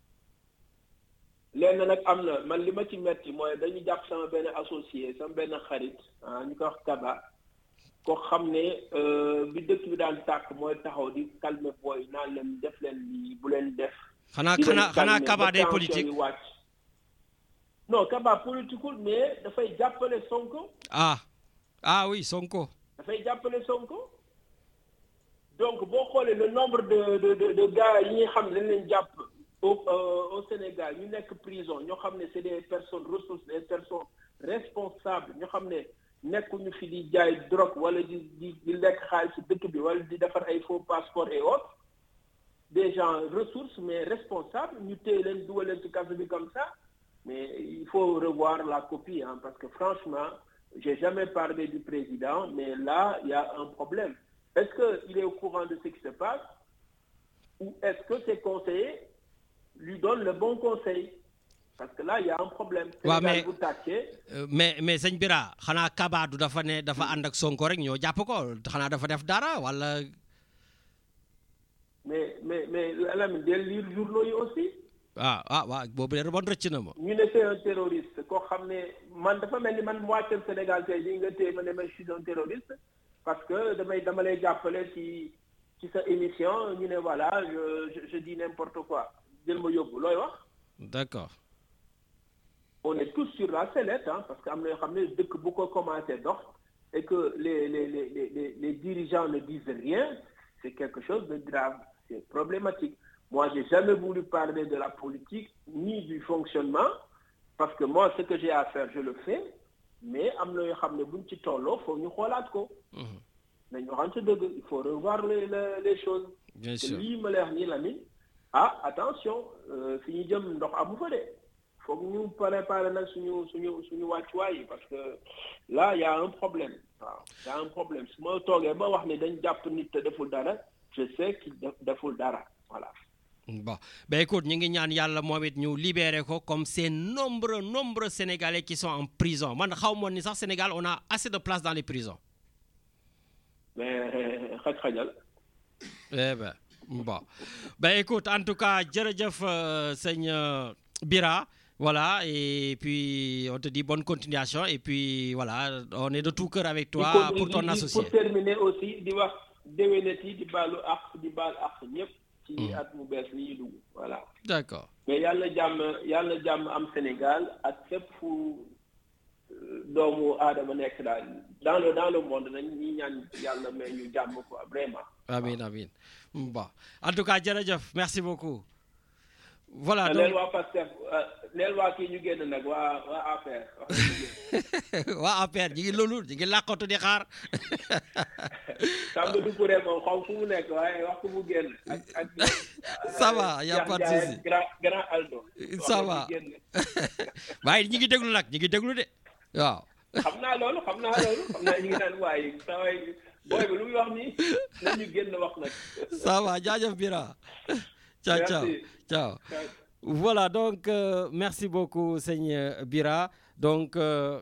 lenn nag am na man li ma ci metti mooy dañu jàpp sama benn associé sama benn xarit ñu ko wax Kaba ko xam ne bi dëkk bi daan tàkk mooy taxaw di calmer booy naan leen def leen lii bu leen def. xanaa Kaba day politique. non Kaba politiqueul mais dafay jàppale Sonko. Oui Sonko. dafay jàppale Sonko. donc boo xoolee le nombre de gars yi nga xam ne dañ leen jàpp. Au Sénégal ñu nekk prison ñoo xam ne c'est des personnes ressources, des personnes responsables ñoo xam ne nekkuñu fi di jaay drogue wala di lekk xaalis ci dëkk bi wala di defar ay faux passeport et autres des gens ressources mais responsables ñu téye leen dugal leen ci kaso bi comme ça mais il faut revoir la copie parce que franchement j'ai jamais parlé du président mais là il y a un problème. Est-ce que il est au courant de ce qui se passe ou est-ce que ses conseillers lui donne le bon conseil parce que là il y a un problème. waaw mais sëñ Bira xanaa Kaba du dafa ne dafa ànd ak Sonko rek ñoo jàpp ko xanaa dafa def dara wala. mais Lamine del lire journaux yi aussi. waaw boobu de bon rëcc na ma. ñu ne c'est un terroriste koo xam ne man dafa mel ni man wàcceel Sénégal tey jii nga téye ma ne ma je suis un terroriste parce que dama lay jàppale ci sa émission ñu ne voilà je dis n'importe quoi. jël ma yóbbu looy wax. D'accord. on est tous sur la sellette, hein, parce que dès que beaucoup commencé d'or et que les dirigeants ne disent rien, c'est quelque chose de grave, c'est problématique. Moi, j'ai jamais voulu parler de la politique ni du fonctionnement, parce que moi, ce que j'ai à faire, je le fais, mais il faut revoir les choses. Bien sûr. Attention, faut que nous préparer parce que là, il y a un problème. Il y a un problème. Si moi, je sais qu'il défaut d'ara. Voilà. Bon, ben écoute, nous avons libéré comme ces nombreux Sénégalais qui sont en prison. Moi, au Sénégal, on a assez de place dans les prisons. Mais, eh ben, bon. Ben écoute, en tout cas, Djeredjef, Seigneur Bira, voilà, et puis on te dit bonne continuation, et puis voilà, on est de tout cœur avec toi pour ton associé. Pour terminer aussi, voilà. D'accord. Mais yalla jàmm am Sénégal ak fépp fu doomu aadama nekk daal dans le monde nañ ñi ñaan yàlla may ñu jàmm quoi vraiment. Amin. Bon. En tout cas, jërëjëf, merci beaucoup. Voilà. Leel waa Pastef leel waa kii ñu génn nag waa APR. waa APR ñu ngi làqatu di xaar. Samba Doucouré moom xaw fu mu nekk waaye wax ko mu génn ak ça va, y a pas de souci. Grand Aldo. Ça va. waaye ñi ngi déglu de waaw. xam naa loolu ñu ngi naan waaye saa waay booy bi lu muy wax nii nañu génn wax nag. Ça va, jaajëf Bira. Ciao. Voilà, donc merci beaucoup, Seigneur Bira. Donc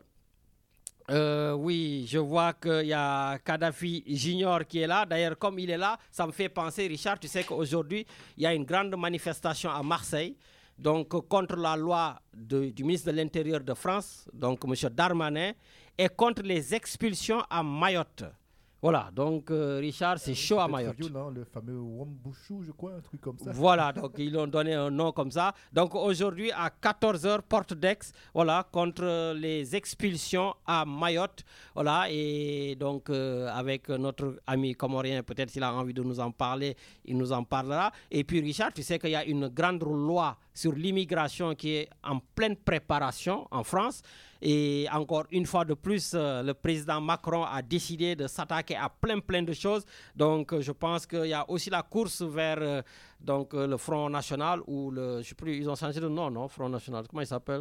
oui, je vois qu'il y a Kadhafi Junior qui est là. D'ailleurs, comme il est là, ça me fait penser, Richard, tu sais qu'aujourd'hui, il y a une grande manifestation à Marseille, donc contre la loi du ministre de l'Intérieur de France, donc M. Darmanin, et contre les expulsions à Mayotte. Voilà, donc Richard, c'est chaud à Mayotte. Violent, le fameux Wambouchou, je crois, un truc comme ça. Voilà, donc ils ont donné un nom comme ça. Donc aujourd'hui, à 14h, porte d'Aix, voilà, contre les expulsions à Mayotte. Voilà, et donc avec notre ami comorien, peut-être s'il a envie de nous en parler, il nous en parlera. Et puis Richard, tu sais qu'il y a une grande loi sur l'immigration qui est en pleine préparation en France. Et encore une fois de plus, le président Macron a décidé de s'attaquer à plein de choses. Donc, je pense qu'il y a aussi la course vers donc, le Front National ou le... Je sais plus, ils ont changé de nom, non? Front National, comment il s'appelle?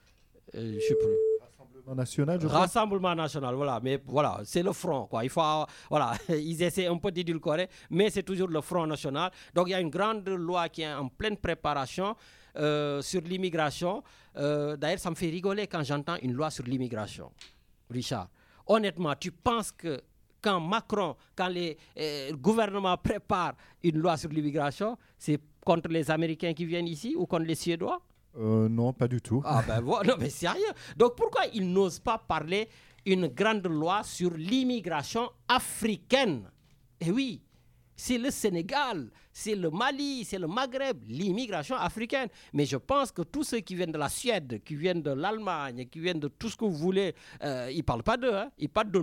Je ne sais plus. Rassemblement National, je crois. Rassemblement National, voilà. Mais voilà, c'est le front, quoi. Il faut, voilà, ils essaient un peu d'édulcorer, mais c'est toujours le Front National. Donc, il y a une grande loi qui est en pleine préparation. Sur l'immigration. D'ailleurs, ça me fait rigoler quand j'entends une loi sur l'immigration. Richard, honnêtement, tu penses que quand les gouvernements préparent une loi sur l'immigration, c'est contre les Américains qui viennent ici ou contre les Suédois? Non, pas du tout. Ah ben voilà, non mais sérieux. Donc pourquoi ils n'osent pas parler une grande loi sur l'immigration africaine? Eh oui, c'est le Sénégal, c'est le Mali, c'est le Maghreb, l'immigration africaine. Mais je pense que tous ceux qui viennent de la Suède, qui viennent de l'Allemagne, qui viennent de tout ce que vous voulez, ils ne parlent pas d'eux, hein, ils parlent de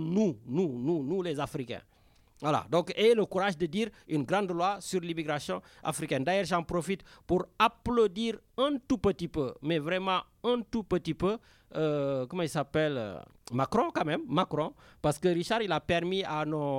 nous les Africains. Voilà, donc ayez le courage de dire une grande loi sur l'immigration africaine. D'ailleurs, j'en profite pour applaudir un tout petit peu, mais vraiment un tout petit peu, comment il s'appelle, Macron quand même, Macron, parce que Richard, il a permis à nos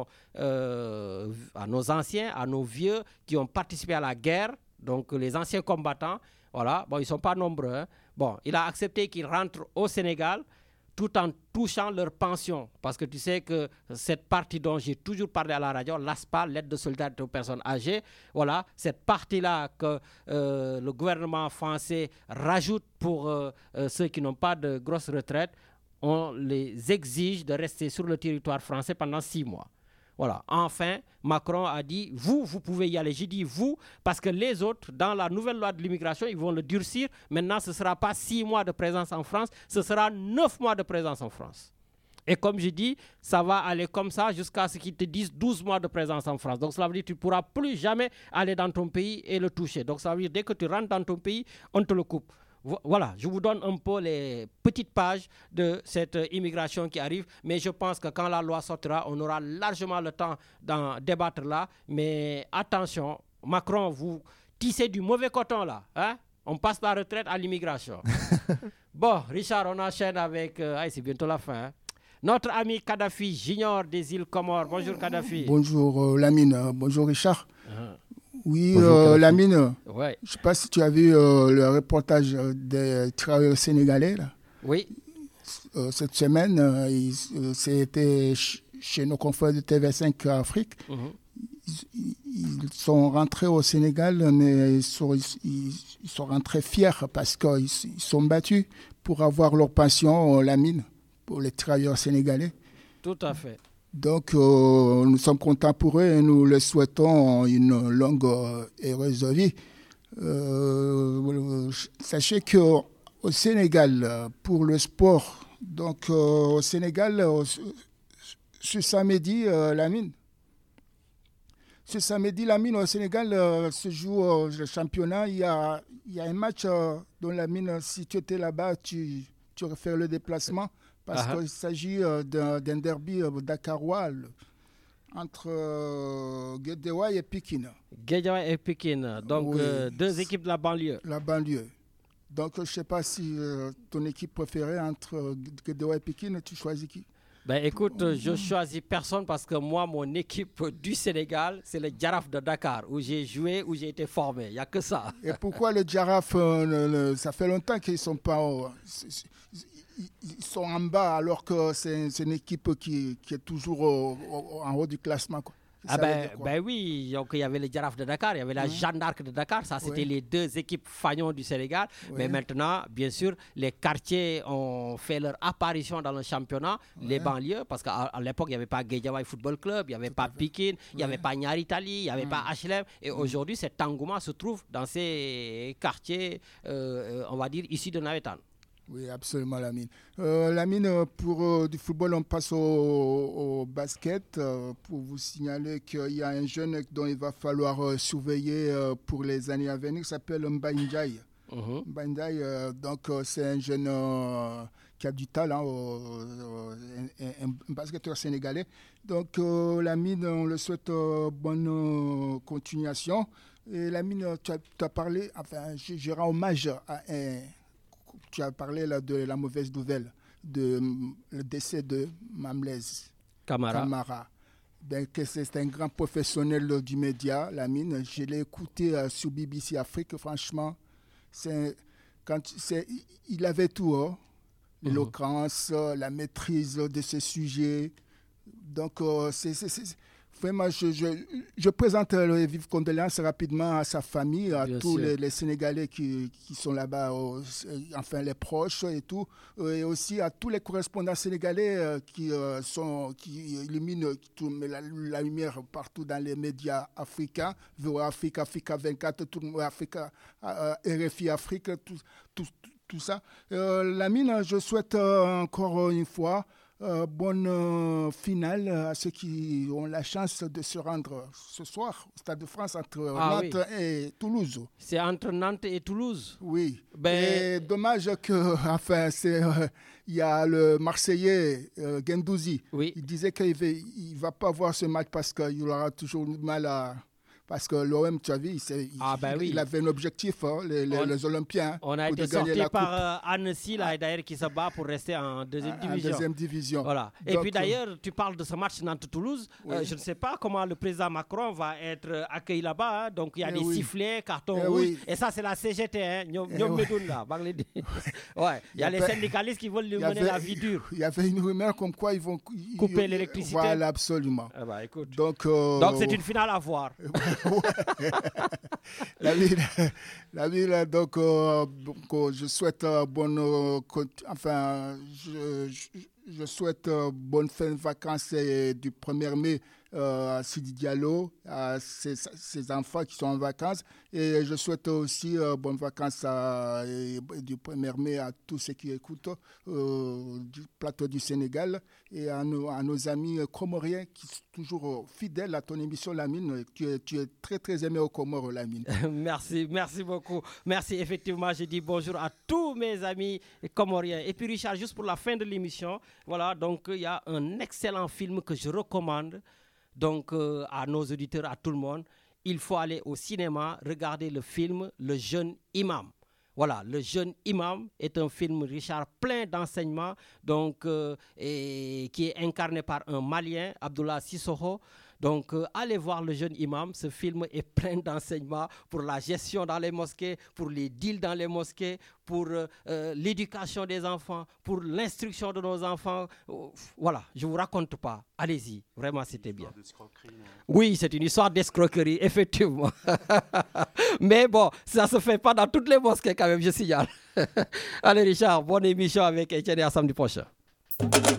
anciens, à nos vieux qui ont participé à la guerre, donc les anciens combattants, voilà, bon, ils ne sont pas nombreux, hein. Bon, il a accepté qu'ils rentrent au Sénégal, tout en touchant leur pension. Parce que tu sais que cette partie dont j'ai toujours parlé à la radio, l'ASPA, l'aide de solidarité aux personnes âgées, voilà, cette partie-là que le gouvernement français rajoute pour ceux qui n'ont pas de grosse retraite, on les exige de rester sur le territoire français pendant 6 mois. Voilà. Enfin, Macron a dit, vous pouvez y aller. J'ai dit vous, parce que les autres, dans la nouvelle loi de l'immigration, ils vont le durcir. Maintenant, ce ne sera pas 6 mois de présence en France, ce sera 9 mois de présence en France. Et comme je dis, ça va aller comme ça jusqu'à ce qu'ils te disent 12 mois de présence en France. Donc, cela veut dire que tu ne pourras plus jamais aller dans ton pays et le toucher. Donc, ça veut dire dès que tu rentres dans ton pays, on te le coupe. Voilà, je vous donne un peu les petites pages de cette immigration qui arrive, mais je pense que quand la loi sortira, on aura largement le temps d'en débattre là. Mais attention, Macron, vous tissez du mauvais coton là. Hein? On passe la retraite à l'immigration. Bon, Richard, on enchaîne avec... c'est bientôt la fin. Hein? Notre ami Kadhafi Junior des îles Comores. Bonjour Kadhafi. Bonjour Lamine. Bonjour Richard. Oui, Lamine, ouais. Je ne sais pas si tu as vu le reportage des travailleurs sénégalais. Là. Oui. Cette semaine, c'était chez nos confrères de TV5 Afrique. Ils sont rentrés au Sénégal, mais ils sont rentrés fiers parce qu'ils sont battus pour avoir leur pension, Lamine, pour les travailleurs sénégalais. Tout à fait. Donc, nous sommes contents pour eux et nous leur souhaitons une longue et heureuse vie. Sachez qu'au Sénégal, pour le sport, donc au Sénégal, ce samedi, Lamine, au Sénégal, se joue le championnat. Il y a un match dont Lamine, si tu étais là-bas, tu aurais fait le déplacement. Parce qu'il s'agit d'un derby dakarois entre Guédiawaye et Pikine. Guédiawaye et Pikine, donc oui. Deux équipes de la banlieue. La banlieue. Donc je ne sais pas si ton équipe préférée entre Guédiawaye et Pikine, tu choisis qui? Ben écoute, je choisis personne parce que moi, mon équipe du Sénégal, c'est le Djaraf de Dakar, où j'ai joué, où j'ai été formé. Il n'y a que ça. Et pourquoi le Djaraf, ça fait longtemps qu'ils ne sont pas... Ils sont en bas alors que c'est une équipe qui est toujours en haut du classement. Quoi. Ben oui, donc il y avait le Djaraf de Dakar, il y avait la Jeanne d'Arc de Dakar, ça c'était les deux équipes fagnons du Sénégal. Mais maintenant, bien sûr, les quartiers ont fait leur apparition dans le championnat, les banlieues, parce qu'à l'époque, il n'y avait pas Guédiawaye Football Club, il n'y avait pas Pikine, il n'y avait pas Niary Tally, il n'y avait pas HLM. Et aujourd'hui, cet engouement se trouve dans ces quartiers, on va dire, issus de Navetan. Oui, absolument, Lamine. Lamine, pour du football, on passe au basket. Pour vous signaler qu'il y a un jeune dont il va falloir surveiller pour les années à venir, qui s'appelle Mbaye. Mbaye, donc c'est un jeune qui a du talent, un basketteur sénégalais. Donc, Lamine, on le souhaite bonne continuation. Et Lamine, tu as parlé, enfin, je rends hommage à un... Tu as parlé là, de la mauvaise nouvelle, le décès de Mamlez Camara. C'est un grand professionnel du média, Lamine. Je l'ai écouté sur BBC Afrique, franchement. Il avait tout, l'éloquence, la maîtrise de ce sujet. Donc, vraiment, je présente les vives condoléances rapidement à sa famille, à tous les Sénégalais qui sont là-bas, enfin les proches et tout, et aussi à tous les correspondants sénégalais qui illuminent la lumière partout dans les médias africains, VOA Afrique, Africa 24, tout le monde, Africa, RFI Afrique, tout ça. Lamine, je souhaite encore une fois bonne finale à ceux qui ont la chance de se rendre ce soir au Stade de France entre Nantes et Toulouse. C'est entre Nantes et Toulouse? Oui. Et dommage que, enfin, il y a le Marseillais Guendouzi. Oui. Il disait qu'il ne va pas voir ce match parce qu'il aura toujours mal à... Parce que l'OM, tu as vu, il avait un objectif, les Olympiens. On a été sorti par Annecy, d'ailleurs, qui se bat pour rester en deuxième division. En deuxième division. Voilà. Et puis d'ailleurs, tu parles de ce match Nantes-Toulouse. Je ne sais pas comment le président Macron va être accueilli là-bas. Hein. Donc il y a des sifflets, cartons rouges. Et ça, c'est la CGT. Hein. Il y a les syndicalistes qui veulent lui mener la vie dure. Il y avait une rumeur comme quoi ils vont couper l'électricité. Voilà, absolument. Écoute. Donc c'est une finale à voir. La ville, donc je souhaite bonne. Enfin, Je souhaite bonne fin de vacances du 1er mai à Sidi Diallo, à ses enfants qui sont en vacances. Et je souhaite aussi bonnes vacances du 1er mai à tous ceux qui écoutent du plateau du Sénégal et à nos amis comoriens qui sont toujours fidèles à ton émission, Lamine. Tu es très, très aimé aux Comores, Lamine. Merci beaucoup. Merci, effectivement, je dis bonjour à tous mes amis comoriens. Et puis Richard, juste pour la fin de l'émission, voilà, donc il y a un excellent film que je recommande donc à nos auditeurs, à tout le monde. Il faut aller au cinéma, regarder le film Le Jeune Imam. Voilà, Le Jeune Imam est un film, Richard, plein d'enseignements, donc, et qui est incarné par un Malien, Abdullah Sissoko. Donc, allez voir Le Jeune Imam. Ce film est plein d'enseignements pour la gestion dans les mosquées, pour les deals dans les mosquées, pour l'éducation des enfants, pour l'instruction de nos enfants. Voilà, je ne vous raconte pas. Allez-y, vraiment, c'était bien. Oui, c'est une histoire d'escroquerie, effectivement. Mais bon, ça ne se fait pas dans toutes les mosquées quand même, je signale. Allez, Richard, bonne émission avec Etienne et à samedi prochain.